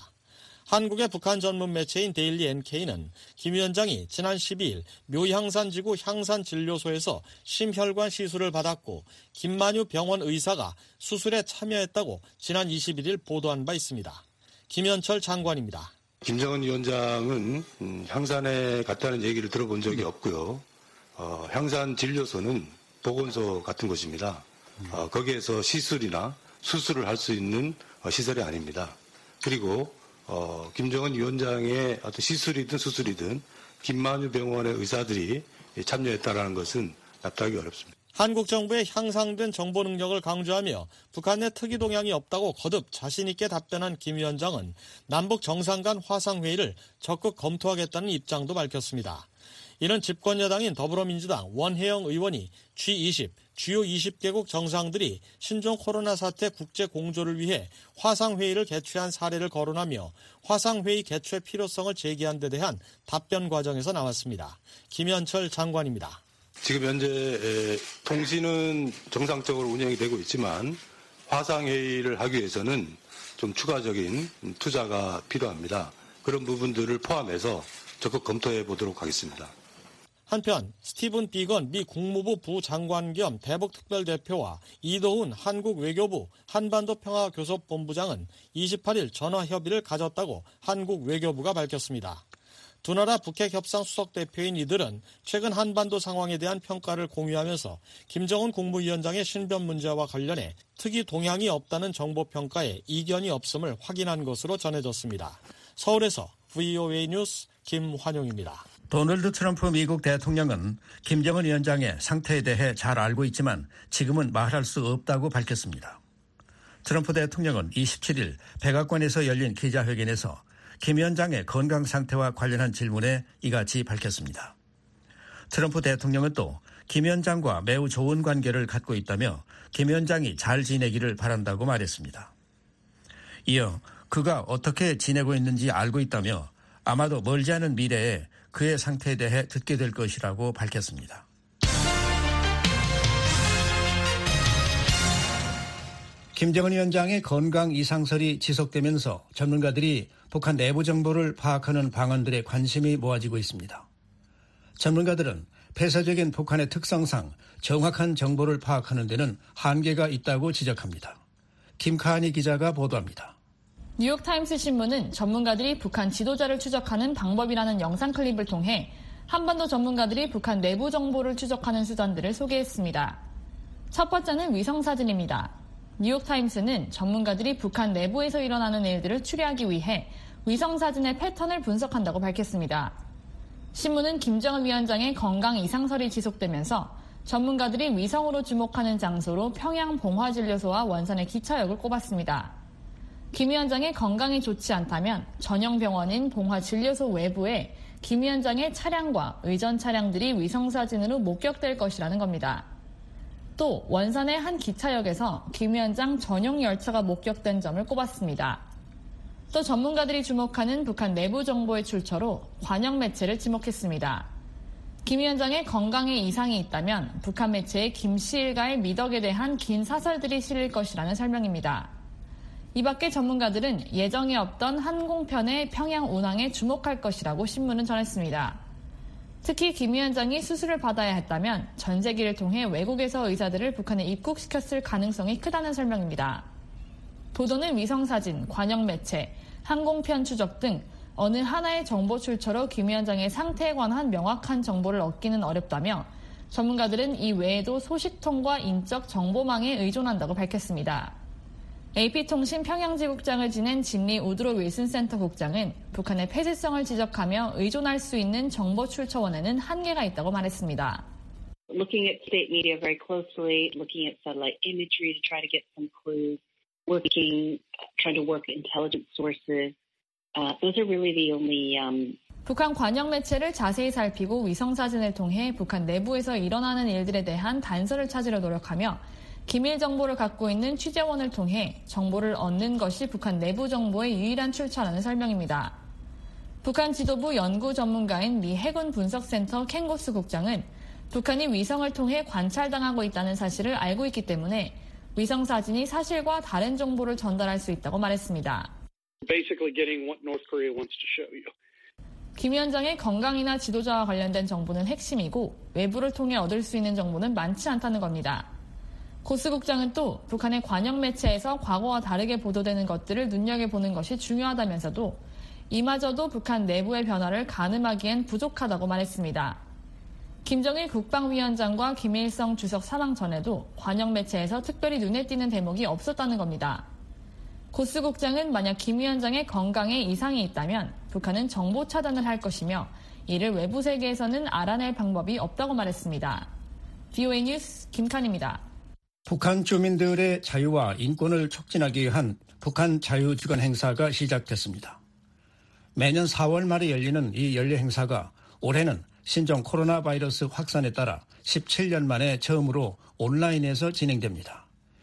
한국의 북한 전문 매체인 데일리 NK는 김 위원장이 지난 12일 묘향산지구 향산진료소에서 심혈관 시술을 받았고 김만유 병원 의사가 수술에 참여했다고 지난 21일 보도한 바 있습니다. 김현철 장관입니다. 김정은 위원장은 향산에 갔다는 얘기를 들어본 적이 없고요. 향산진료소는 보건소 같은 곳입니다. 거기에서 시술이나 수술을 할 수 있는 시설이 아닙니다. 그리고 김정은 위원장의 어떤 시술이든 수술이든 김만유 병원의 의사들이 참여했다는 것은 납득하기 어렵습니다. 한국 정부의 향상된 정보 능력을 강조하며 북한 내 특이 동향이 없다고 거듭 자신 있게 답변한 김 위원장은 남북 정상 간 화상회의를 적극 검토하겠다는 입장도 밝혔습니다. 이는 집권여당인 더불어민주당 원혜영 의원이 G20, 주요 20개국 정상들이 신종 코로나 사태 국제 공조를 위해 화상회의를 개최한 사례를 거론하며 화상회의 개최 필요성을 제기한 데 대한 답변 과정에서 나왔습니다. 김현철 장관입니다. 지금 현재 통신은 정상적으로 운영이 되고 있지만 화상회의를 하기 위해서는 좀 추가적인 투자가 필요합니다. 그런 부분들을 포함해서 적극 검토해 보도록 하겠습니다. 한편 스티븐 비건 미 국무부 부장관 겸 대북특별대표와 이도훈 한국 외교부 한반도 평화교섭본부장은 28일 전화 협의를 가졌다고 한국 외교부가 밝혔습니다. 두 나라 북핵 협상 수석 대표인 이들은 최근 한반도 상황에 대한 평가를 공유하면서 김정은 국무위원장의 신변 문제와 관련해 특이 동향이 없다는 정보 평가에 이견이 없음을 확인한 것으로 전해졌습니다. 서울에서 VOA 뉴스 김환용입니다. 도널드 트럼프 미국 대통령은 김정은 위원장의 상태에 대해 잘 알고 있지만 지금은 말할 수 없다고 밝혔습니다. 트럼프 대통령은 27일 백악관에서 열린 기자회견에서 김 위원장의 건강 상태와 관련한 질문에 이같이 밝혔습니다. 트럼프 대통령은 또 김 위원장과 매우 좋은 관계를 갖고 있다며 김 위원장이 잘 지내기를 바란다고 말했습니다. 이어 그가 어떻게 지내고 있는지 알고 있다며 아마도 멀지 않은 미래에 그의 상태에 대해 듣게 될 것이라고 밝혔습니다. 김정은 위원장의 건강 이상설이 지속되면서 전문가들이 북한 내부 정보를 파악하는 방안들에 관심이 모아지고 있습니다. 전문가들은 폐쇄적인 북한의 특성상 정확한 정보를 파악하는 데는 한계가 있다고 지적합니다. 김카니 기자가 보도합니다. 뉴욕타임스 신문은 전문가들이 북한 지도자를 추적하는 방법이라는 영상 클립을 통해 한반도 전문가들이 북한 내부 정보를 추적하는 수단들을 소개했습니다. 첫 번째는 위성사진입니다. 뉴욕타임스는 전문가들이 북한 내부에서 일어나는 일들을 추리하기 위해 위성사진의 패턴을 분석한다고 밝혔습니다. 신문은 김정은 위원장의 건강 이상설이 지속되면서 전문가들이 위성으로 주목하는 장소로 평양 봉화진료소와 원산의 기차역을 꼽았습니다. 김 위원장의 건강이 좋지 않다면 전용 병원인 봉화진료소 외부에 김 위원장의 차량과 의전 차량들이 위성사진으로 목격될 것이라는 겁니다. 또 원산의 한 기차역에서 김 위원장 전용 열차가 목격된 점을 꼽았습니다. 또 전문가들이 주목하는 북한 내부 정보의 출처로 관영 매체를 지목했습니다. 김 위원장의 건강에 이상이 있다면 북한 매체의 김 씨 일가의 미덕에 대한 긴 사설들이 실릴 것이라는 설명입니다. 이 밖에 전문가들은 예정에 없던 항공편의 평양 운항에 주목할 것이라고 신문은 전했습니다. 특히 김 위원장이 수술을 받아야 했다면 전세기를 통해 외국에서 의사들을 북한에 입국시켰을 가능성이 크다는 설명입니다. 보도는 위성사진, 관영 매체, 항공편 추적 등 어느 하나의 정보 출처로 김 위원장의 상태에 관한 명확한 정보를 얻기는 어렵다며 전문가들은 이 외에도 소식통과 인적 정보망에 의존한다고 밝혔습니다. AP통신 평양지국장을 지낸 진리 우드로 윌슨 센터 국장은 북한의 폐쇄성을 지적하며 의존할 수 있는 정보 출처원에는 한계가 있다고 말했습니다. Looking at state media very closely, looking at satellite imagery to try to get some clues, trying to work intelligence sources. Those are really the only. 북한 관영 매체를 자세히 살피고 위성사진을 통해 북한 내부에서 일어나는 일들에 대한 단서를 찾으려 노력하며 기밀 정보를 갖고 있는 취재원을 통해 정보를 얻는 것이 북한 내부 정보의 유일한 출처라는 설명입니다. 북한 지도부 연구 전문가인 미 해군 분석센터 켄고스 국장은 북한이 위성을 통해 관찰당하고 있다는 사실을 알고 있기 때문에 위성사진이 사실과 다른 정보를 전달할 수 있다고 말했습니다. Basically getting what North Korea wants to show you. 김 위원장의 건강이나 지도자와 관련된 정보는 핵심이고 외부를 통해 얻을 수 있는 정보는 많지 않다는 겁니다. 고스 국장은 또 북한의 관영 매체에서 과거와 다르게 보도되는 것들을 눈여겨보는 것이 중요하다면서도 이마저도 북한 내부의 변화를 가늠하기엔 부족하다고 말했습니다. 김정일 국방위원장과 김일성 주석 사망 전에도 관영 매체에서 특별히 눈에 띄는 대목이 없었다는 겁니다. 고스 국장은 만약 김 위원장의 건강에 이상이 있다면 북한은 정보 차단을 할 것이며 이를 외부 세계에서는 알아낼 방법이 없다고 말했습니다. VOA 뉴스 김칸입니다. 북한 주민들의 자유와 인권을 촉진하기 위한 북한 자유주간 행사가 시작됐습니다. 매년 4월 말에 열리는 이 연례 행사가 올해는 신종 코로나 바이러스 확산에 따라 17년 만에 처음으로 온라인에서 진행됩니다.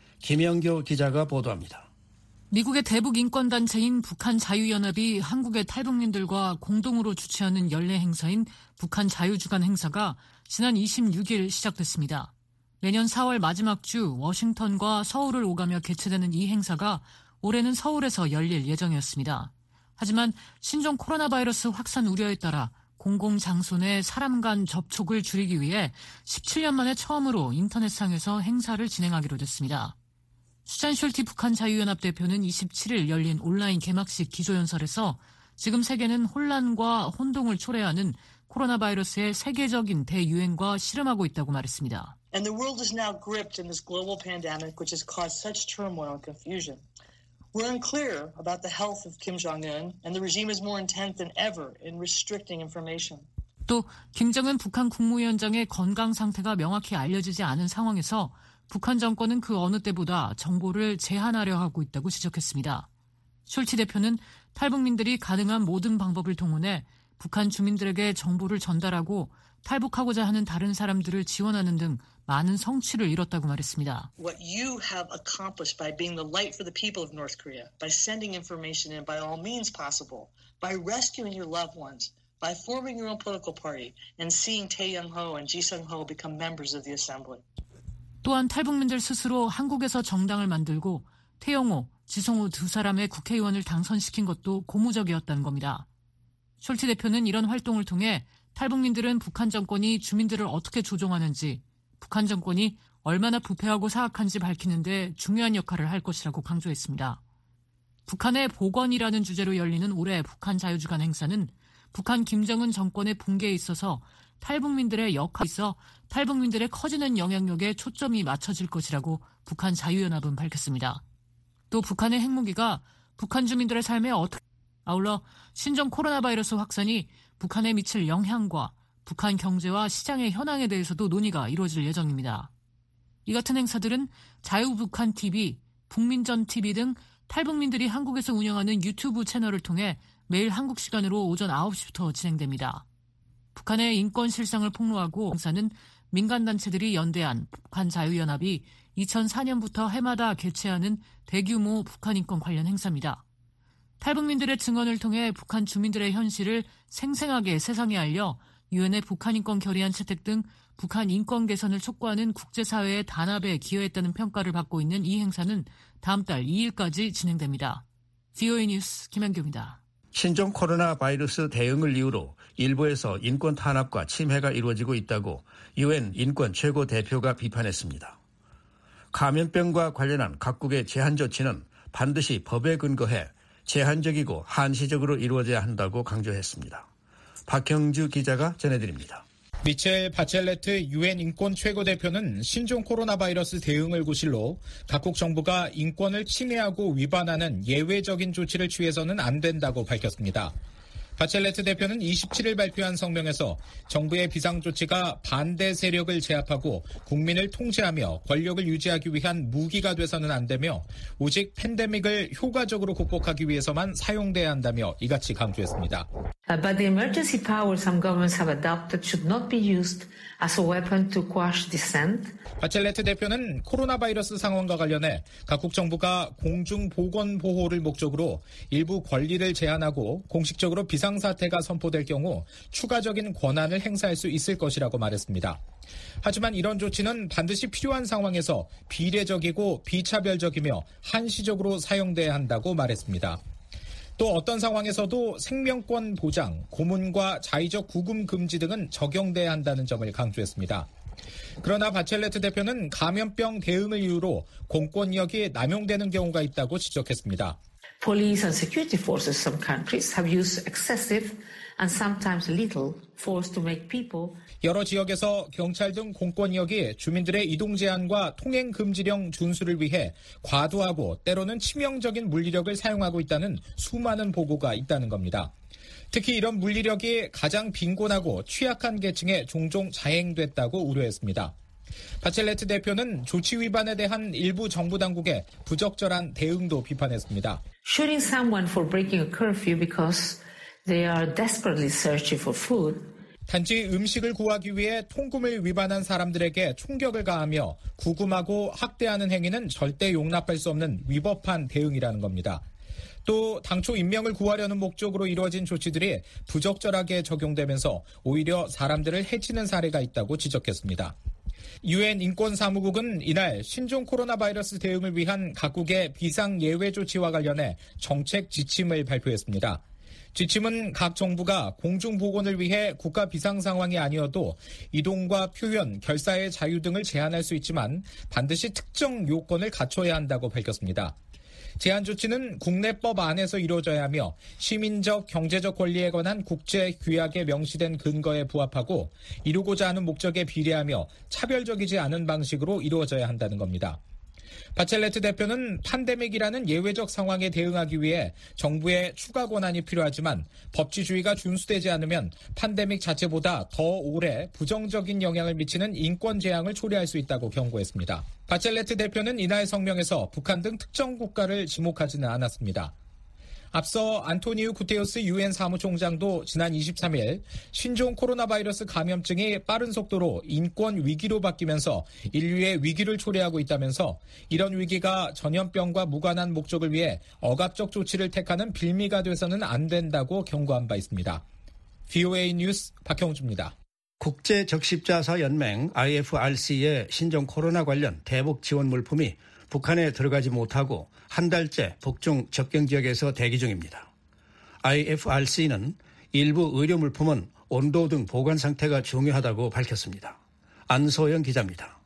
김영교 기자가 보도합니다. 미국의 대북 인권단체인 북한자유연합이 한국의 탈북민들과 공동으로 주최하는 연례 행사인 북한 자유주간 행사가 지난 26일 시작됐습니다. 매년 4월 마지막 주 워싱턴과 서울을 오가며 개최되는 이 행사가 올해는 서울에서 열릴 예정이었습니다. 하지만 신종 코로나 바이러스 확산 우려에 따라 공공장소 내 사람 간 접촉을 줄이기 위해 17년 만에 처음으로 인터넷상에서 행사를 진행하기로 됐습니다. 수잔 숄티 북한 자유연합 대표는 27일 열린 온라인 개막식 기조연설에서 지금 세계는 혼란과 혼동을 초래하는 코로나 바이러스의 세계적인 대유행과 씨름하고 있다고 말했습니다. And the world is now gripped in this global pandemic which has caused such turmoil and confusion. We're unclear about the health of Kim Jong-un and the regime is more intent than ever in restricting information. 또 김정은 북한 국무위원장의 건강 상태가 명확히 알려지지 않은 상황에서 북한 정권은 그 어느 때보다 정보를 제한하려 하고 있다고 지적했습니다. 숄츠 대표는 탈북민들이 가능한 모든 방법을 동원해 북한 주민들에게 정보를 전달하고 탈북하고자 하는 다른 사람들을 지원하는 등 많은 성취를 이뤘다고 말했습니다. What you have accomplished by being the light for the people of North Korea, by sending information in by all means possible, by rescuing your loved ones, by forming your own political party, and seeing Tae Young-ho and Ji Sung-ho become members of the assembly. 또한 탈북민들 스스로 한국에서 정당을 만들고 태영호, 지성호 두 사람의 국회의원을 당선시킨 것도 고무적이었다는 겁니다. 숄츠 대표는 이런 활동을 통해 탈북민들은 북한 정권이 주민들을 어떻게 조종하는지, 북한 정권이 얼마나 부패하고 사악한지 밝히는 데 중요한 역할을 할 것이라고 강조했습니다. 북한의 복원이라는 주제로 열리는 올해 북한 자유주간 행사는 북한 김정은 정권의 붕괴에 있어서 탈북민들의 역할에 있어 탈북민들의 커지는 영향력에 초점이 맞춰질 것이라고 북한 자유연합은 밝혔습니다. 또 북한의 핵무기가 북한 주민들의 삶에 아울러 신종 코로나 바이러스 확산이 북한에 미칠 영향과 북한 경제와 시장의 현황에 대해서도 논의가 이루어질 예정입니다. 이 같은 행사들은 자유북한TV, 북민전TV 등 탈북민들이 한국에서 운영하는 유튜브 채널을 통해 매일 한국 시간으로 오전 9시부터 진행됩니다. 북한의 인권 실상을 폭로하고 행사는 민간단체들이 연대한 북한자유연합이 2004년부터 해마다 개최하는 대규모 북한 인권 관련 행사입니다. 탈북민들의 증언을 통해 북한 주민들의 현실을 생생하게 세상에 알려 유엔의 북한 인권 결의안 채택 등 북한 인권 개선을 촉구하는 국제사회의 단합에 기여했다는 평가를 받고 있는 이 행사는 다음 달 2일까지 진행됩니다. VOA 뉴스 김현규입니다. 신종 코로나 바이러스 대응을 이유로 일부에서 인권 탄압과 침해가 이루어지고 있다고 유엔 인권 최고 대표가 비판했습니다. 감염병과 관련한 각국의 제한 조치는 반드시 법에 근거해 제한적이고 한시적으로 이루어져야 한다고 강조했습니다. 박형주 기자가 전해드립니다. 미첼 바첼레트 유엔 인권 최고대표는 신종 코로나 바이러스 대응을 구실로 각국 정부가 인권을 침해하고 위반하는 예외적인 조치를 취해서는 안 된다고 밝혔습니다. 바첼레트 대표는 27일 발표한 성명에서 정부의 비상조치가 반대 세력을 제압하고 국민을 통제하며 권력을 유지하기 위한 무기가 돼서는 안 되며 오직 팬데믹을 효과적으로 극복하기 위해서만 사용돼야 한다며 이같이 강조했습니다. But the emergency powers some governments have adopted should not be used as a weapon to quash dissent. 바첼레트 대표는 코로나 바이러스 상황과 관련해 각국 정부가 공중보건 보호를 목적으로 일부 권리를 제한하고 공식적으로 비상사태가 선포될 경우 추가적인 권한을 행사할 수 있을 것이라고 말했습니다. 하지만 이런 조치는 반드시 필요한 상황에서 비례적이고 비차별적이며 한시적으로 사용돼야 한다고 말했습니다. 또 어떤 상황에서도 생명권 보장, 고문과 자의적 구금 금지 등은 적용돼야 한다는 점을 강조했습니다. 그러나 바첼레트 대표는 감염병 대응을 이유로 공권력이 남용되는 경우가 있다고 지적했습니다. Police and security forces in some countries have used excessive and sometimes lethal force to make people. 여러 지역에서 경찰 등 공권력이 주민들의 이동 제한과 통행 금지령 준수를 위해 과도하고 때로는 치명적인 물리력을 사용하고 있다는 수많은 보고가 있다는 겁니다. 특히 이런 물리력이 가장 빈곤하고 취약한 계층에 종종 자행됐다고 우려했습니다. 바첼레트 대표는 조치 위반에 대한 일부 정부 당국의 부적절한 대응도 비판했습니다. Shooting someone for breaking a curfew because they are desperately searching for food. 단지 음식을 구하기 위해 통금을 위반한 사람들에게 총격을 가하며 구금하고 학대하는 행위는 절대 용납할 수 없는 위법한 대응이라는 겁니다. 또 당초 인명을 구하려는 목적으로 이루어진 조치들이 부적절하게 적용되면서 오히려 사람들을 해치는 사례가 있다고 지적했습니다. 유엔 인권사무국은 이날 신종 코로나 바이러스 대응을 위한 각국의 비상 예외 조치와 관련해 정책 지침을 발표했습니다. 지침은 각 정부가 공중보건을 위해 국가 비상 상황이 아니어도 이동과 표현, 결사의 자유 등을 제한할 수 있지만 반드시 특정 요건을 갖춰야 한다고 밝혔습니다. 제한 조치는 국내법 안에서 이루어져야 하며 시민적, 경제적 권리에 관한 국제 규약에 명시된 근거에 부합하고 이루고자 하는 목적에 비례하며 차별적이지 않은 방식으로 이루어져야 한다는 겁니다. 바첼레트 대표는 팬데믹이라는 예외적 상황에 대응하기 위해 정부의 추가 권한이 필요하지만 법치주의가 준수되지 않으면 팬데믹 자체보다 더 오래 부정적인 영향을 미치는 인권 재앙을 초래할 수 있다고 경고했습니다. 바첼레트 대표는 이날 성명에서 북한 등 특정 국가를 지목하지는 않았습니다. 앞서 안토니우 구테우스 유엔 사무총장도 지난 23일 신종 코로나 바이러스 감염증이 빠른 속도로 인권 위기로 바뀌면서 인류의 위기를 초래하고 있다면서 이런 위기가 전염병과 무관한 목적을 위해 억압적 조치를 택하는 빌미가 돼서는 안 된다고 경고한 바 있습니다. VOA 뉴스 박형주입니다. 국제적십자사연맹 IFRC의 신종 코로나 관련 대북 지원 물품이 북한에 들어가지 못하고 한 달째 북중 접경 지역에서 대기 중입니다. IFRC는 일부 의료 물품은 온도 등 보관 상태가 중요하다고 밝혔습니다. 안소영 기자입니다.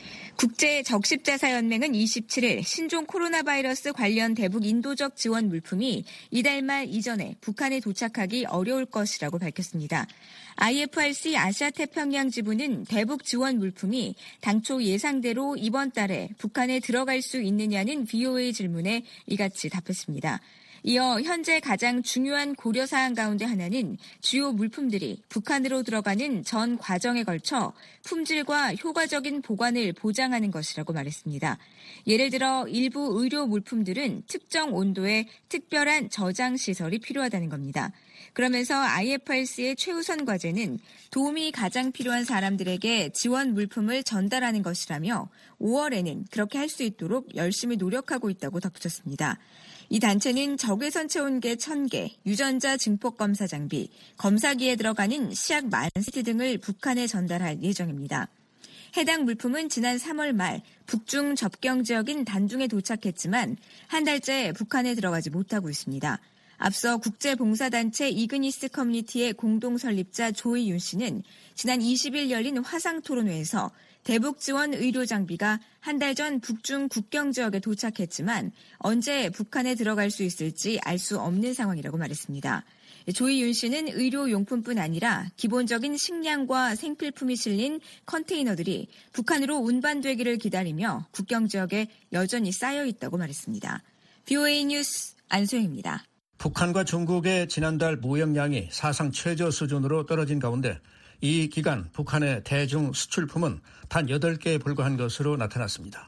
국제적십자사연맹은 27일 신종 코로나 바이러스 관련 대북 인도적 지원 물품이 이달 말 이전에 북한에 도착하기 어려울 것이라고 밝혔습니다. IFRC 아시아태평양 지부는 대북 지원 물품이 당초 예상대로 이번 달에 북한에 들어갈 수 있느냐는 VOA 질문에 이같이 답했습니다. 이어 현재 가장 중요한 고려사항 가운데 하나는 주요 물품들이 북한으로 들어가는 전 과정에 걸쳐 품질과 효과적인 보관을 보장하는 것이라고 말했습니다. 예를 들어 일부 의료 물품들은 특정 온도의 특별한 저장 시설이 필요하다는 겁니다. 그러면서 IFRC의 최우선 과제는 도움이 가장 필요한 사람들에게 지원 물품을 전달하는 것이라며 5월에는 그렇게 할 수 있도록 열심히 노력하고 있다고 덧붙였습니다. 이 단체는 적외선 체온계 1000개, 유전자 증폭 검사 장비, 검사기에 들어가는 시약 10,000세트 등을 북한에 전달할 예정입니다. 해당 물품은 지난 3월 말 북중 접경 지역인 단중에 도착했지만 한 달째 북한에 들어가지 못하고 있습니다. 앞서 국제봉사단체 이그니스 커뮤니티의 공동 설립자 조이윤 씨는 지난 20일 열린 화상토론회에서 대북 지원 의료 장비가 한 달 전 북중 국경 지역에 도착했지만 언제 북한에 들어갈 수 있을지 알 수 없는 상황이라고 말했습니다. 조이윤 씨는 의료용품뿐 아니라 기본적인 식량과 생필품이 실린 컨테이너들이 북한으로 운반되기를 기다리며 국경 지역에 여전히 쌓여 있다고 말했습니다. VOA 뉴스 안소영입니다. 북한과 중국의 지난달 무역량이 사상 최저 수준으로 떨어진 가운데 이 기간 북한의 대중 수출품은 단 8개에 불과한 것으로 나타났습니다.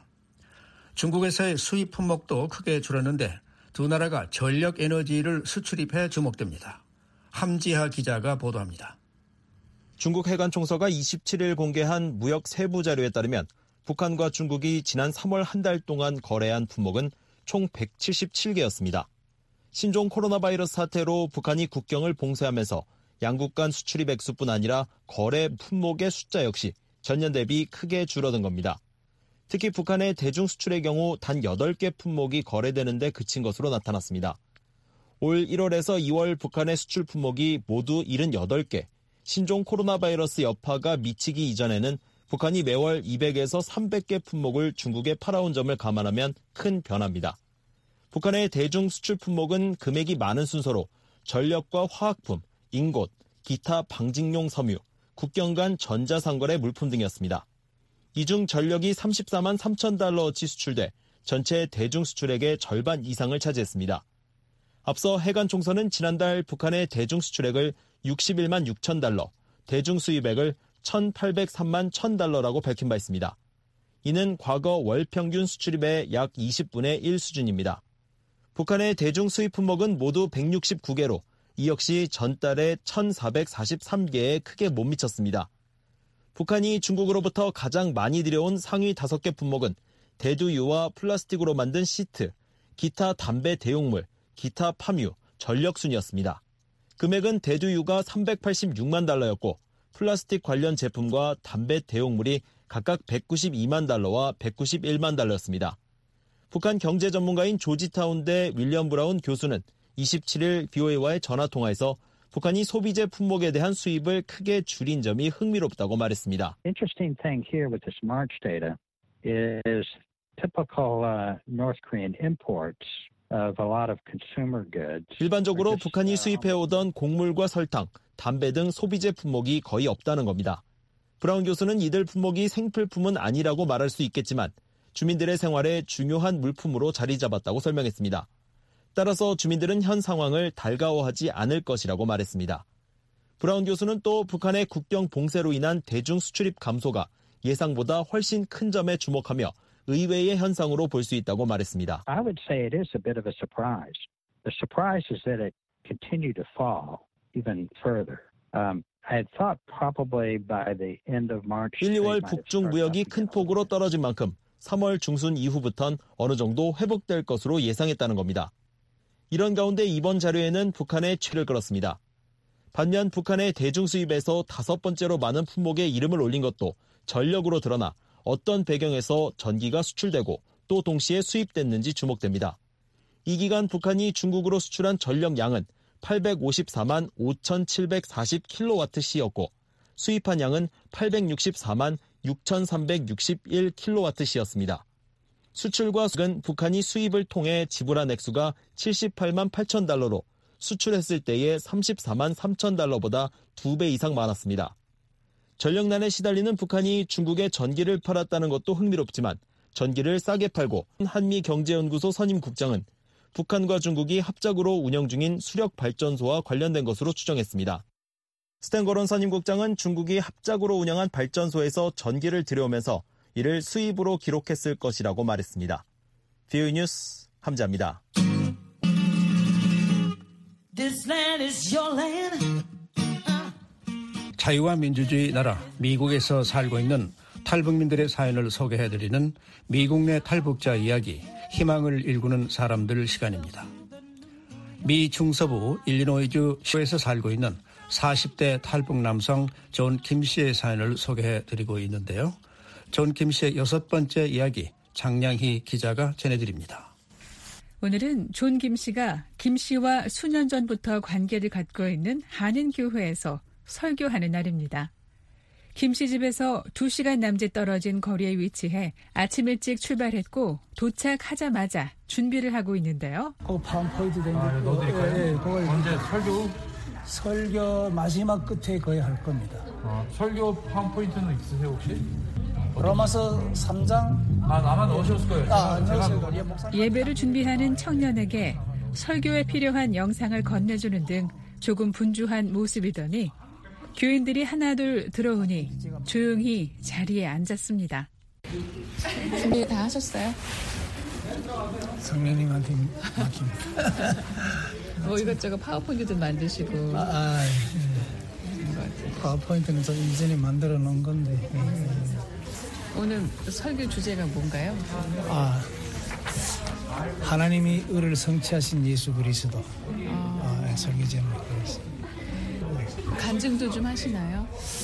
중국에서의 수입 품목도 크게 줄었는데 두 나라가 전력 에너지를 수출입해 주목됩니다. 함지하 기자가 보도합니다. 중국 해관총서가 27일 공개한 무역 세부 자료에 따르면 북한과 중국이 지난 3월 한 달 동안 거래한 품목은 총 177개였습니다. 신종 코로나 바이러스 사태로 북한이 국경을 봉쇄하면서 양국 간 수출입 액수뿐 아니라 거래 품목의 숫자 역시 전년 대비 크게 줄어든 겁니다. 특히 북한의 대중 수출의 경우 단 8개 품목이 거래되는 데 그친 것으로 나타났습니다. 올 1월에서 2월 북한의 수출 품목이 모두 78개, 신종 코로나 바이러스 여파가 미치기 이전에는 북한이 매월 200에서 300개 품목을 중국에 팔아온 점을 감안하면 큰 변화입니다. 북한의 대중 수출 품목은 금액이 많은 순서로 전력과 화학품, 인곳, 기타 방직용 섬유, 국경 간 전자상거래 물품 등이었습니다. 이 중 전력이 34만 3천 달러어치 수출돼 전체 대중 수출액의 절반 이상을 차지했습니다. 앞서 해관총서는 지난달 북한의 대중 수출액을 61만 6천 달러, 대중 수입액을 1,803만 1,000달러라고 밝힌 바 있습니다. 이는 과거 월 평균 수출입의 약 20분의 1 수준입니다. 북한의 대중 수입 품목은 모두 169개로 이 역시 전달의 1,443개에 크게 못 미쳤습니다. 북한이 중국으로부터 가장 많이 들여온 상위 5개 품목은 대두유와 플라스틱으로 만든 시트, 기타 담배 대용물, 기타 팜유, 전력순이었습니다. 금액은 대두유가 386만 달러였고 플라스틱 관련 제품과 담배 대용물이 각각 192만 달러와 191만 달러였습니다. 북한 경제 전문가인 조지타운대 윌리엄 브라운 교수는 27일 VOA와의 전화통화에서 북한이 소비재 품목에 대한 수입을 크게 줄인 점이 흥미롭다고 말했습니다. Interesting thing here with this March data is typical North Korean imports of a lot of consumer goods. 일반적으로 북한이 수입해오던 곡물과 설탕, 담배 등 소비재 품목이 거의 없다는 겁니다. 브라운 교수는 이들 품목이 생필품은 아니라고 말할 수 있겠지만 주민들의 생활에 중요한 물품으로 자리 잡았다고 설명했습니다. 따라서 주민들은 현 상황을 달가워하지 않을 것이라고 말했습니다. 브라운 교수는 또 북한의 국경 봉쇄로 인한 대중 수출입 감소가 예상보다 훨씬 큰 점에 주목하며 의외의 현상으로 볼 수 있다고 말했습니다. I would say it is a bit of a surprise. The surprise is that it continued to fall even further. I had thought probably by the end of March. 1, 2월 북중 무역이 큰 폭으로 떨어진 만큼 3월 중순 이후부턴 어느 정도 회복될 것으로 예상했다는 겁니다. 이런 가운데 이번 자료에는 북한의 최를 걸었습니다. 반면 북한의 대중 수입에서 5번째로 많은 품목의 이름을 올린 것도 전력으로 드러나 어떤 배경에서 전기가 수출되고 또 동시에 수입됐는지 주목됩니다. 이 기간 북한이 중국으로 수출한 전력 양은 854만 5,740kWh였고 수입한 양은 864만 6,361kWh였습니다. 수출과 수입은 북한이 수입을 통해 지불한 액수가 78만 8천 달러로 수출했을 때의 34만 3천 달러보다 2배 이상 많았습니다. 전력난에 시달리는 북한이 중국에 전기를 팔았다는 것도 흥미롭지만 전기를 싸게 팔고 한미경제연구소 선임국장은 북한과 중국이 합작으로 운영 중인 수력발전소와 관련된 것으로 추정했습니다. 스탠거론 선임국장은 중국이 합작으로 운영한 발전소에서 전기를 들여오면서 이를 수입으로 기록했을 것이라고 말했습니다. VOA 뉴스 함자입니다. 자유와 민주주의 나라 미국에서 살고 있는 탈북민들의 사연을 소개해드리는 미국 내 탈북자 이야기, 희망을 일구는 사람들 시간입니다. 미 중서부 일리노이주 주에서 살고 있는 40대 탈북 남성 존 김 씨의 사연을 소개해드리고 있는데요. 존 김 씨의 6번째 이야기, 장량희 기자가 전해드립니다. 오늘은 존 김 씨가 김 씨와 수년 전부터 관계를 갖고 있는 한인교회에서 설교하는 날입니다. 김 씨 집에서 2시간 남짓 떨어진 거리에 위치해 아침 일찍 출발했고 도착하자마자 준비를 하고 있는데요. 파워포인트 된 거. 넣어드릴까요? 언제 설교 마지막 끝에 거의 할 겁니다. 설교 파워포인트는 있으세요 혹시? 로마서 3장? 아마 넣으셨을 거예요. 예배를 준비하는 청년에게 설교에 필요한 영상을 건네주는 등 조금 분주한 모습이더니 교인들이 하나둘 들어오니 조용히 자리에 앉았습니다. 준비 다 하셨어요? 성령님한테 맡깁니다. 뭐 이것저것 파워포인트도 만드시고. 파워포인트는 저 이전에 만들어 놓은 건데. 오늘 설교 주제가 뭔가요? 하나님이 의를 성취하신 예수 그리스도. 설교 제목이었습니다. 간증도 좀 하시나요?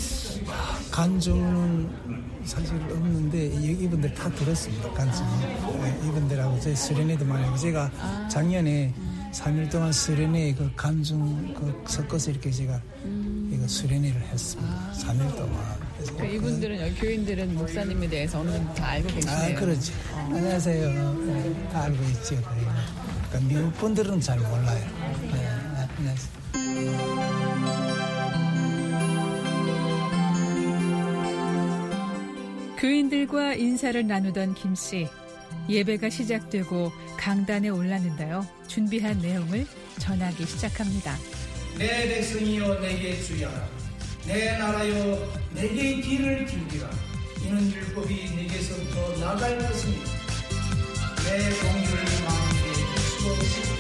간증은 사실 없는데 이분들 다 들었습니다. 간증. 이분들하고 저희 수련회도 많이 하고 제가 작년에 3일 동안 수련회 그 간증 섞어서 이렇게 제가 이거 수련회를 했습니다. 3일 동안. 이분들은 여기 교인들은 목사님에 대해서 어느 정도 다 알고 계시네요. 그렇죠. 안녕하세요. 다 알고 있죠. 그러니까 미국 분들은 잘 몰라요. 안녕하세요. 교인들과 인사를 나누던 김 씨. 예배가 시작되고 강단에 올랐는데요. 준비한 내용을 전하기 시작합니다. 내 백성이여 내게 주의하라. 내 나라여 내게 길을 준비라. 이는 율법이 내게서부터 나갈 것입니다. 내 공의를 마음에 수고하시고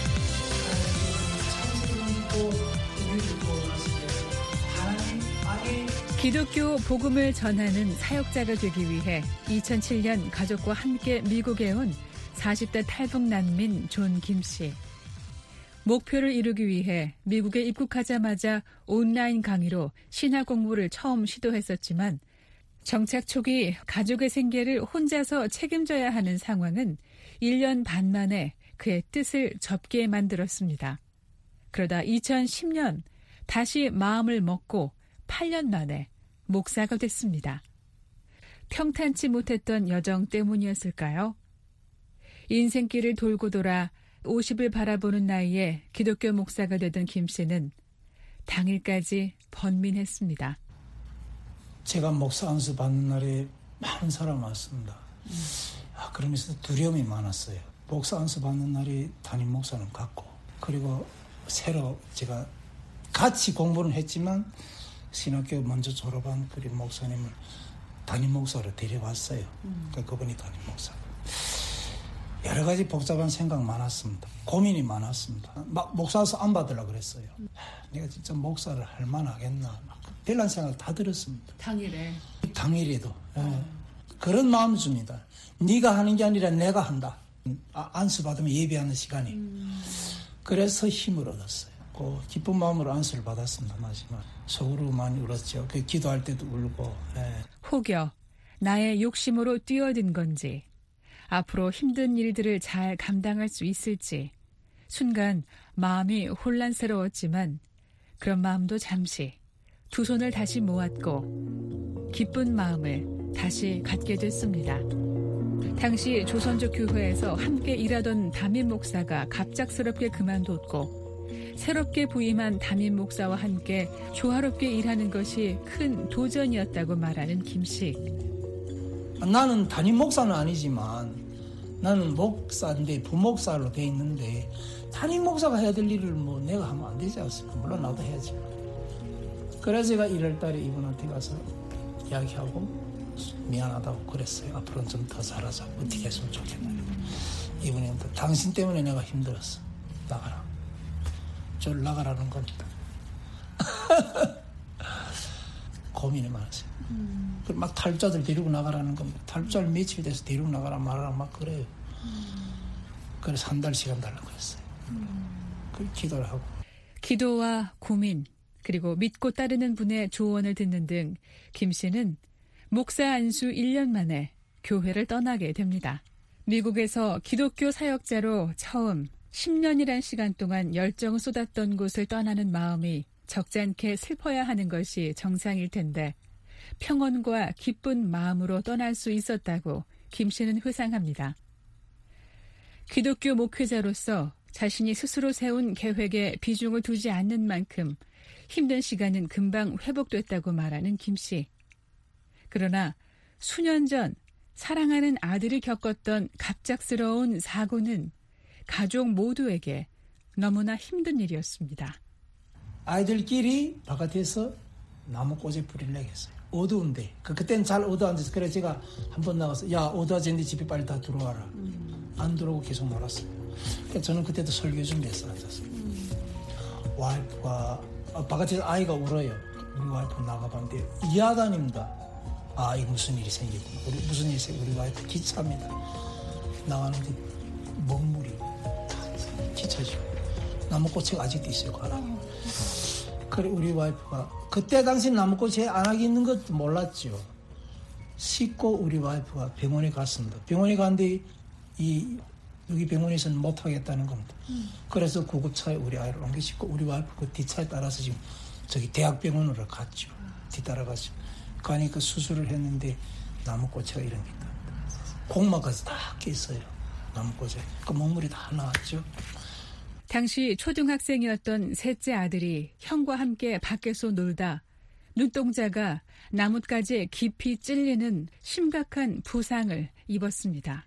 기독교 복음을 전하는 사역자가 되기 위해 2007년 가족과 함께 미국에 온 40대 탈북 난민 존 김 씨. 목표를 이루기 위해 미국에 입국하자마자 온라인 강의로 신학 공부를 처음 시도했었지만 정착 초기 가족의 생계를 혼자서 책임져야 하는 상황은 1년 반 만에 그의 뜻을 접게 만들었습니다. 그러다 2010년 다시 마음을 먹고 8년 만에 목사가 됐습니다. 평탄치 못했던 여정 때문이었을까요? 인생길을 돌고 돌아 50을 바라보는 나이에 기독교 목사가 되던 김 씨는 당일까지 번민했습니다. 제가 목사 안수 받는 날에 많은 사람 왔습니다. 그러면서 두려움이 많았어요. 목사 안수 받는 날이 담임 목사는 갔고, 그리고 새로 제가 같이 공부는 했지만 신학교 먼저 졸업한 그 목사님을 담임 목사로 데려왔어요. 그러니까 그분이 담임 목사. 여러 가지 복잡한 생각 많았습니다. 고민이 많았습니다. 막 목사서 안 받으려고 그랬어요. 내가 진짜 목사를 할 만하겠나. 별난 생각 다 들었습니다. 당일에도. 그런 마음이 듭니다. 네가 하는 게 아니라 내가 한다. 안수 받으면 예배하는 시간이. 그래서 힘을 얻었어요. 그 기쁜 마음으로 안수를 받았습니다. 마지막 속으로 많이 울었죠. 그 기도할 때도 울고. 혹여 나의 욕심으로 뛰어든 건지, 앞으로 힘든 일들을 잘 감당할 수 있을지 순간 마음이 혼란스러웠지만 그런 마음도 잠시 두 손을 다시 모았고 기쁜 마음을 다시 갖게 됐습니다. 당시 조선족 교회에서 함께 일하던 담임 목사가 갑작스럽게 그만뒀고 새롭게 부임한 담임 목사와 함께 조화롭게 일하는 것이 큰 도전이었다고 말하는 김씨. 나는 담임 목사는 아니지만 나는 목사인데 부목사로 돼 있는데 담임 목사가 해야 될 일을 뭐 내가 하면 안 되지 않습니까? 물론 나도 해야지. 그래서 제가 1월달에 이분한테 가서 이야기하고 미안하다고 그랬어요. 앞으로는 좀 더 잘하자. 어떻게 했으면 좋겠나. 이분이 당신 때문에 내가 힘들었어. 나가라. 저를 나가라는 겁니다. 고민이 많았어요. 막 탈자들 데리고 나가라는 겁니다. 탈자를 며칠 돼서 데리고 나가라 말하라 막 그래요. 그래서 한 달 시간 달라고 그랬어요. 그 기도를 하고. 기도와 고민, 그리고 믿고 따르는 분의 조언을 듣는 등 김 씨는 목사 안수 1년 만에 교회를 떠나게 됩니다. 미국에서 기독교 사역자로 처음 10년이란 시간 동안 열정을 쏟았던 곳을 떠나는 마음이 적잖게 슬퍼야 하는 것이 정상일 텐데 평온과 기쁜 마음으로 떠날 수 있었다고 김 씨는 회상합니다. 기독교 목회자로서 자신이 스스로 세운 계획에 비중을 두지 않는 만큼 힘든 시간은 금방 회복됐다고 말하는 김 씨. 그러나 수년 전 사랑하는 아들이 겪었던 갑작스러운 사고는 가족 모두에게 너무나 힘든 일이었습니다. 아이들끼리 바깥에서 나무꽃에 불을 내겠어요. 어두운데. 그때는 잘 어두워앉아서 그래서 제가 한번 나가서 야 어두워졌는데 집에 빨리 다 들어와라. 안 들어오고 계속 놀았어요. 그래서 저는 그때도 설교 준비해서 앉았어요. 와이프가 바깥에서 아이가 울어요. 우리 와이프 나가봤는데 이하단입니다. 아 이거 무슨 일이 생겼구나. 무슨 일이 생겼구나. 우리 와이프 기차입니다. 나가는데 먹물이 기차죠. 나무꽃이 아직도 있어요. 가라. 그래 우리 와이프가 그때 당시 나무꽃이 안하게 있는 것도 몰랐죠. 씻고 우리 와이프가 병원에 갔습니다. 병원에 갔는데 여기 병원에서는 못하겠다는 겁니다. 그래서 구급차에 우리 아이를 옮기시고 우리 와이프 그 뒷차에 따라서 지금 저기 대학병원으로 갔죠. 뒤따라갔죠. 가니까 수술을 했는데 나무꽃이가 이런 게 있다. 공막까지 다 껴있어요. 나무꽃에. 그 먹물이 다 나왔죠. 당시 초등학생이었던 셋째 아들이 형과 함께 밖에서 놀다 눈동자가 나뭇가지에 깊이 찔리는 심각한 부상을 입었습니다.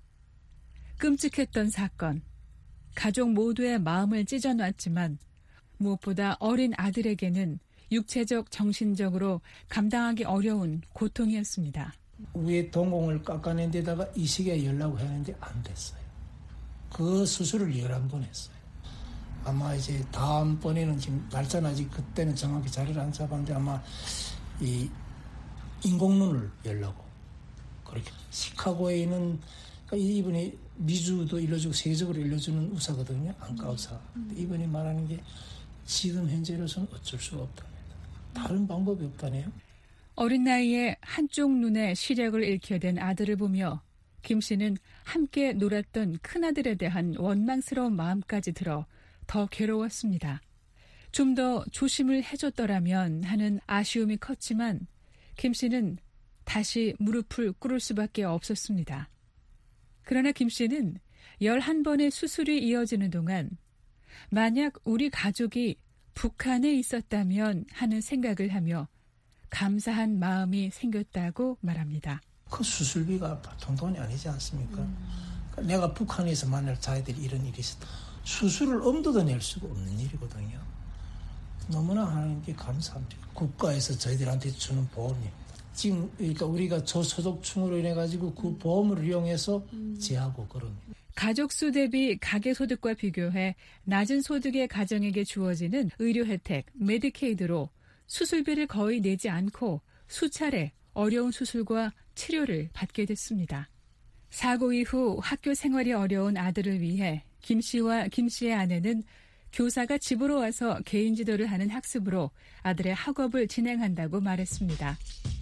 끔찍했던 사건, 가족 모두의 마음을 찢어놨지만 무엇보다 어린 아들에게는 육체적, 정신적으로 감당하기 어려운 고통이었습니다. 위에 동공을 깎아낸 데다가 이식에 열라고 했는데 안 됐어요. 그 수술을 11번 했어요. 아마 이제 다음번에는 지금 날짜는 아직 그때는 정확히 자리를 안 잡았는데 아마 이 인공눈을 열라고 그렇게. 시카고에 있는 이분이 미주도 일러주고 세계적으로 일러주는 의사거든요. 안과 의사. 이분이 말하는 게 지금 현재로서는 어쩔 수가 없답니다. 다른 방법이 없다네요. 어린 나이에 한쪽 눈에 시력을 잃게 된 아들을 보며 김 씨는 함께 놀았던 큰아들에 대한 원망스러운 마음까지 들어 더 괴로웠습니다. 좀 더 조심을 해줬더라면 하는 아쉬움이 컸지만 김 씨는 다시 무릎을 꿇을 수밖에 없었습니다. 그러나 김 씨는 11번의 수술이 이어지는 동안 만약 우리 가족이 북한에 있었다면 하는 생각을 하며 감사한 마음이 생겼다고 말합니다. 그 수술비가 보통 돈이 아니지 않습니까? 그러니까 내가 북한에서 만약 자기들이 이런 일이 있었다. 수술을 엄두도 낼 수가 없는 일이거든요. 너무나 하나님께 감사합니다. 국가에서 저희들한테 주는 보험입니다. 지금 그러니까 우리가 저소득층으로 인해 가지고 그 보험을 이용해서 제하고 그런. 가족 수 대비 가계 소득과 비교해 낮은 소득의 가정에게 주어지는 의료 혜택 메디케이드로 수술비를 거의 내지 않고 수차례 어려운 수술과 치료를 받게 됐습니다. 사고 이후 학교 생활이 어려운 아들을 위해 김 씨와 김 씨의 아내는 교사가 집으로 와서 개인 지도를 하는 학습으로 아들의 학업을 진행한다고 말했습니다.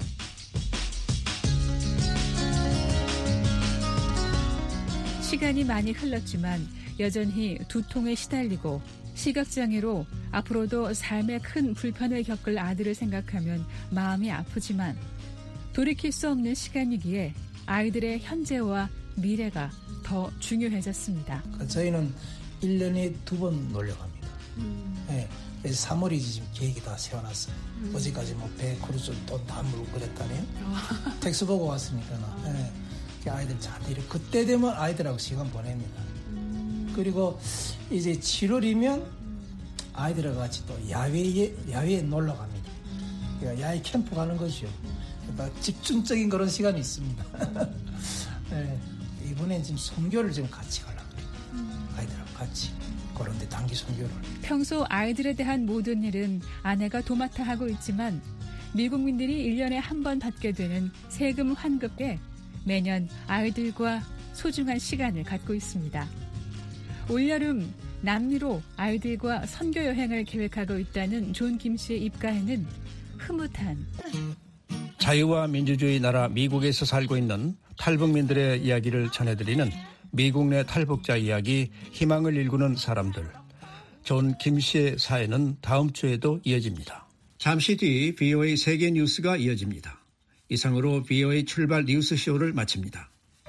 시간이 많이 흘렀지만 여전히 두통에 시달리고 시각장애로 앞으로도 삶에 큰 불편을 겪을 아들을 생각하면 마음이 아프지만 돌이킬 수 없는 시간이기에 아이들의 현재와 미래가 더 중요해졌습니다. 저희는 1년에 2번 놀러 갑니다. 네, 3월이지 지금 계획이 다 세워놨어요. 어제까지 배 크루즈 돈 다 물고 그랬다네요. 텍스 보고 왔으니까. 네. 아이들 잘 데리고 그때 되면 아이들하고 시간 보냅니다. 그리고 이제 7월이면 아이들하고 같이 또 야외에 놀러 갑니다. 그러니까 야외 캠프 가는 거죠. 그러니까 집중적인 그런 시간이 있습니다. 네, 이번엔 지금 선교를 지금 같이 가려고 해요. 아이들하고 같이 그런데 단기 선교를. 평소 아이들에 대한 모든 일은 아내가 도맡아 하고 있지만 미국민들이 1년에 한 번 받게 되는 세금 환급에 매년 아이들과 소중한 시간을 갖고 있습니다. 올여름 남미로 아이들과 선교 여행을 계획하고 있다는 존 김 씨의 입가에는 흐뭇한 자유와 민주주의 나라 미국에서 살고 있는 탈북민들의 이야기를 전해드리는 미국 내 탈북자 이야기 희망을 일구는 사람들. 존 김 씨의 사연은 다음 주에도 이어집니다. 잠시 뒤 VOA 세계 뉴스가 이어집니다. 이상으로 VOA 출발 뉴스쇼를 마칩니다.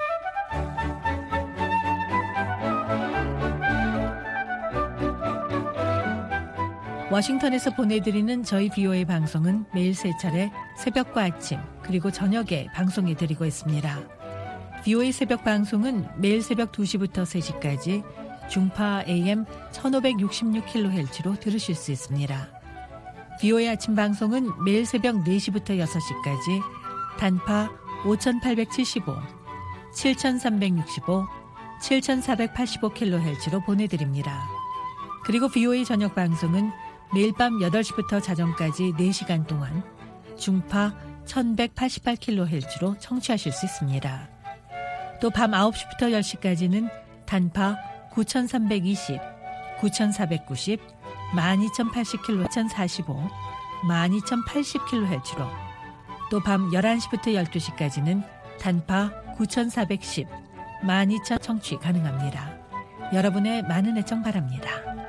워싱턴에서 보내드리는 저희 VOA 방송은 매일 3차례 새벽과 아침 그리고 저녁에 방송해드리고 있습니다. VOA 새벽 방송은 매일 새벽 2시부터 3시까지 중파 AM 1566kHz로 들으실 수 있습니다. VOA 아침 방송은 매일 새벽 4시부터 6시까지 단파 5875, 7365, 7485kHz로 보내드립니다. 그리고 VOA 저녁 방송은 매일 밤 8시부터 자정까지 4시간 동안 중파 1188kHz로 청취하실 수 있습니다. 또 밤 9시부터 10시까지는 단파 9320, 9490, 12080kHz, 1045, 12080kHz로 또 밤 11시부터 12시까지는 단파 9410, 12000 청취 가능합니다. 여러분의 많은 애청 바랍니다.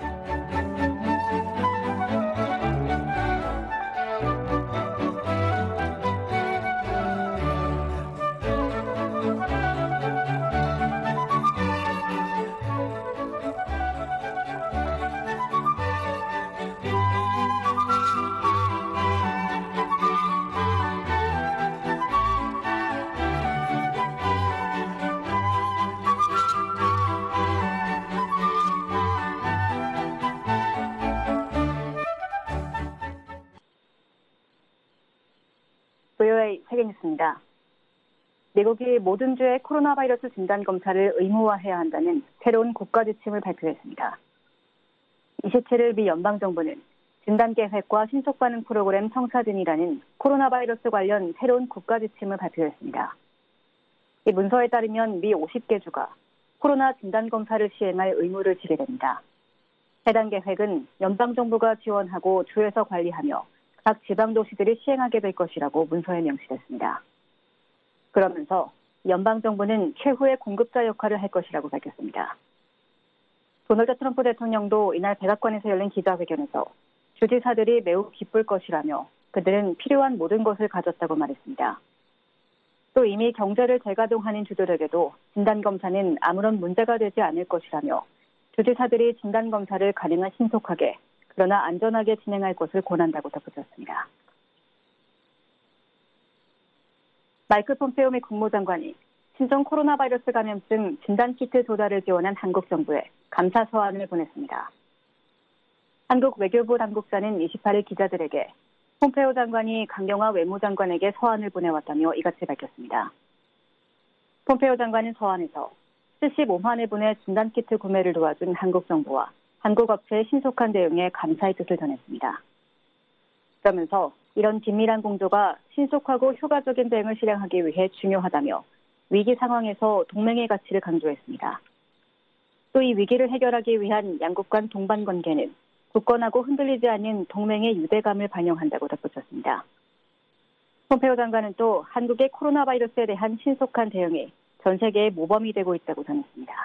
VOA 세계뉴스입니다. 미국이 모든 주의 코로나 바이러스 진단 검사를 의무화해야 한다는 새로운 국가 지침을 발표했습니다. 27일 미 연방정부는 진단 계획과 신속 반응 프로그램 청사진이라는 코로나 바이러스 관련 새로운 국가 지침을 발표했습니다. 이 문서에 따르면 미 50개 주가 코로나 진단 검사를 시행할 의무를 지게 됩니다. 해당 계획은 연방정부가 지원하고 주에서 관리하며 각 지방도시들이 시행하게 될 것이라고 문서에 명시됐습니다. 그러면서 연방정부는 최후의 공급자 역할을 할 것이라고 밝혔습니다. 도널드 트럼프 대통령도 이날 백악관에서 열린 기자회견에서 주지사들이 매우 기쁠 것이라며 그들은 필요한 모든 것을 가졌다고 말했습니다. 또 이미 경제를 재가동하는 주들에게도 진단검사는 아무런 문제가 되지 않을 것이라며 주지사들이 진단검사를 가능한 신속하게 그러나 안전하게 진행할 것을 권한다고 덧붙였습니다. 마이크 폼페오 미 국무장관이 신종 코로나 바이러스 감염증 진단키트 조달을 지원한 한국 정부에 감사 서한을 보냈습니다. 한국 외교부 당국자는 28일 기자들에게 폼페오 장관이 강경화 외무장관에게 서한을 보내왔다며 이같이 밝혔습니다. 폼페오 장관은 서한에서 75만회 분의 진단키트 구매를 도와준 한국 정부와 한국 업체의 신속한 대응에 감사의 뜻을 전했습니다. 그러면서 이런 긴밀한 공조가 신속하고 효과적인 대응을 실행하기 위해 중요하다며 위기 상황에서 동맹의 가치를 강조했습니다. 또 이 위기를 해결하기 위한 양국 간 동반 관계는 굳건하고 흔들리지 않는 동맹의 유대감을 반영한다고 덧붙였습니다. 폼페오 장관은 또 한국의 코로나 바이러스에 대한 신속한 대응이 전 세계의 모범이 되고 있다고 전했습니다.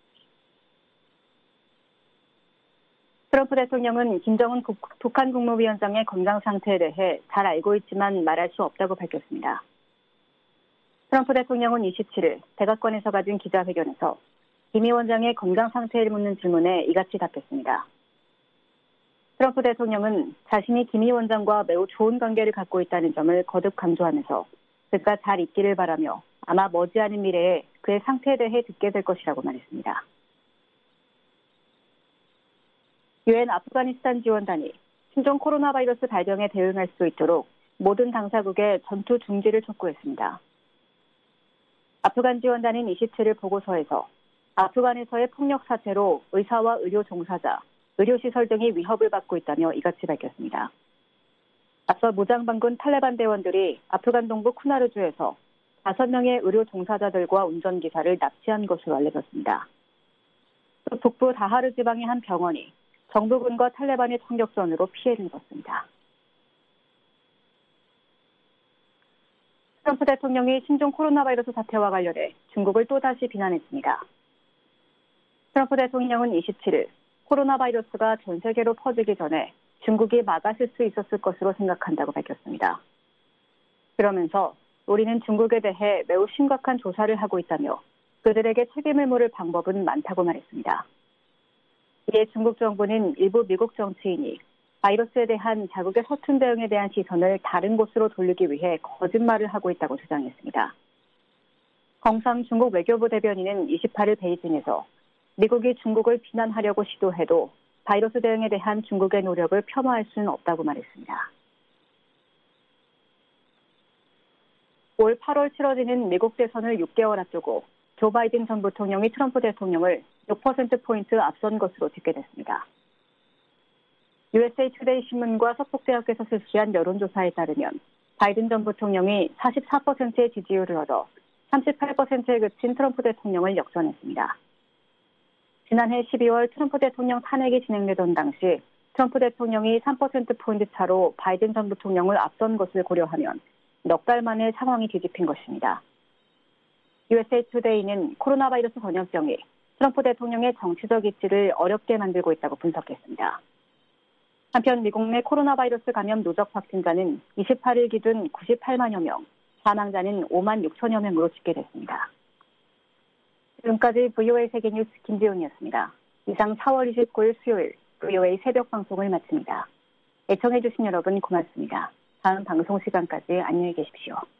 트럼프 대통령은 김정은 북한 국무위원장의 건강 상태에 대해 잘 알고 있지만 말할 수 없다고 밝혔습니다. 트럼프 대통령은 27일 백악관에서 가진 기자회견에서 김 위원장의 건강 상태를 묻는 질문에 이같이 답했습니다. 트럼프 대통령은 자신이 김 위원장과 매우 좋은 관계를 갖고 있다는 점을 거듭 강조하면서 그가 잘 있기를 바라며 아마 머지않은 미래에 그의 상태에 대해 듣게 될 것이라고 말했습니다. 유엔 아프가니스탄 지원단이 신종 코로나 바이러스 발병에 대응할 수 있도록 모든 당사국의 전투 중지를 촉구했습니다. 아프간 지원단은 27일 보고서에서 아프간에서의 폭력 사태로 의사와 의료 종사자, 의료시설 등이 위협을 받고 있다며 이같이 밝혔습니다. 앞서 무장반군 탈레반 대원들이 아프간 동부 쿠나르주에서 5명의 의료 종사자들과 운전기사를 납치한 것으로 알려졌습니다. 또 북부 다하르 지방의 한 병원이 정부군과 탈레반의 총격전으로 피해를 입었습니다. 트럼프 대통령이 신종 코로나 바이러스 사태와 관련해 중국을 또다시 비난했습니다. 트럼프 대통령은 27일 코로나 바이러스가 전 세계로 퍼지기 전에 중국이 막아설 수 있었을 것으로 생각한다고 밝혔습니다. 그러면서 우리는 중국에 대해 매우 심각한 조사를 하고 있다며 그들에게 책임을 물을 방법은 많다고 말했습니다. 이에 중국 정부는 일부 미국 정치인이 바이러스에 대한 자국의 서툰 대응에 대한 시선을 다른 곳으로 돌리기 위해 거짓말을 하고 있다고 주장했습니다. 펑상 중국 외교부 대변인은 28일 베이징에서 미국이 중국을 비난하려고 시도해도 바이러스 대응에 대한 중국의 노력을 폄하할 수는 없다고 말했습니다. 올 8월 치러지는 미국 대선을 6개월 앞두고 조 바이든 전 부통령이 트럼프 대통령을 6%포인트 앞선 것으로 집계됐습니다. USA 투데이 신문과 서폭대학교에서 실시한 여론조사에 따르면 바이든 전 부통령이 44%의 지지율을 얻어 38%에 그친 트럼프 대통령을 역전했습니다. 지난해 12월 트럼프 대통령 탄핵이 진행되던 당시 트럼프 대통령이 3%포인트 차로 바이든 전 부통령을 앞선 것을 고려하면 넉 달 만에 상황이 뒤집힌 것입니다. USA 투데이는 코로나 바이러스 전염병이 트럼프 대통령의 정치적 입지를 어렵게 만들고 있다고 분석했습니다. 한편 미국 내 코로나 바이러스 감염 누적 확진자는 28일 기준 98만여 명, 사망자는 5만 6천여 명으로 집계됐습니다. 지금까지 VOA 세계뉴스 김지훈이었습니다. 이상 4월 29일 수요일 VOA 새벽 방송을 마칩니다. 애청해주신 여러분 고맙습니다. 다음 방송 시간까지 안녕히 계십시오.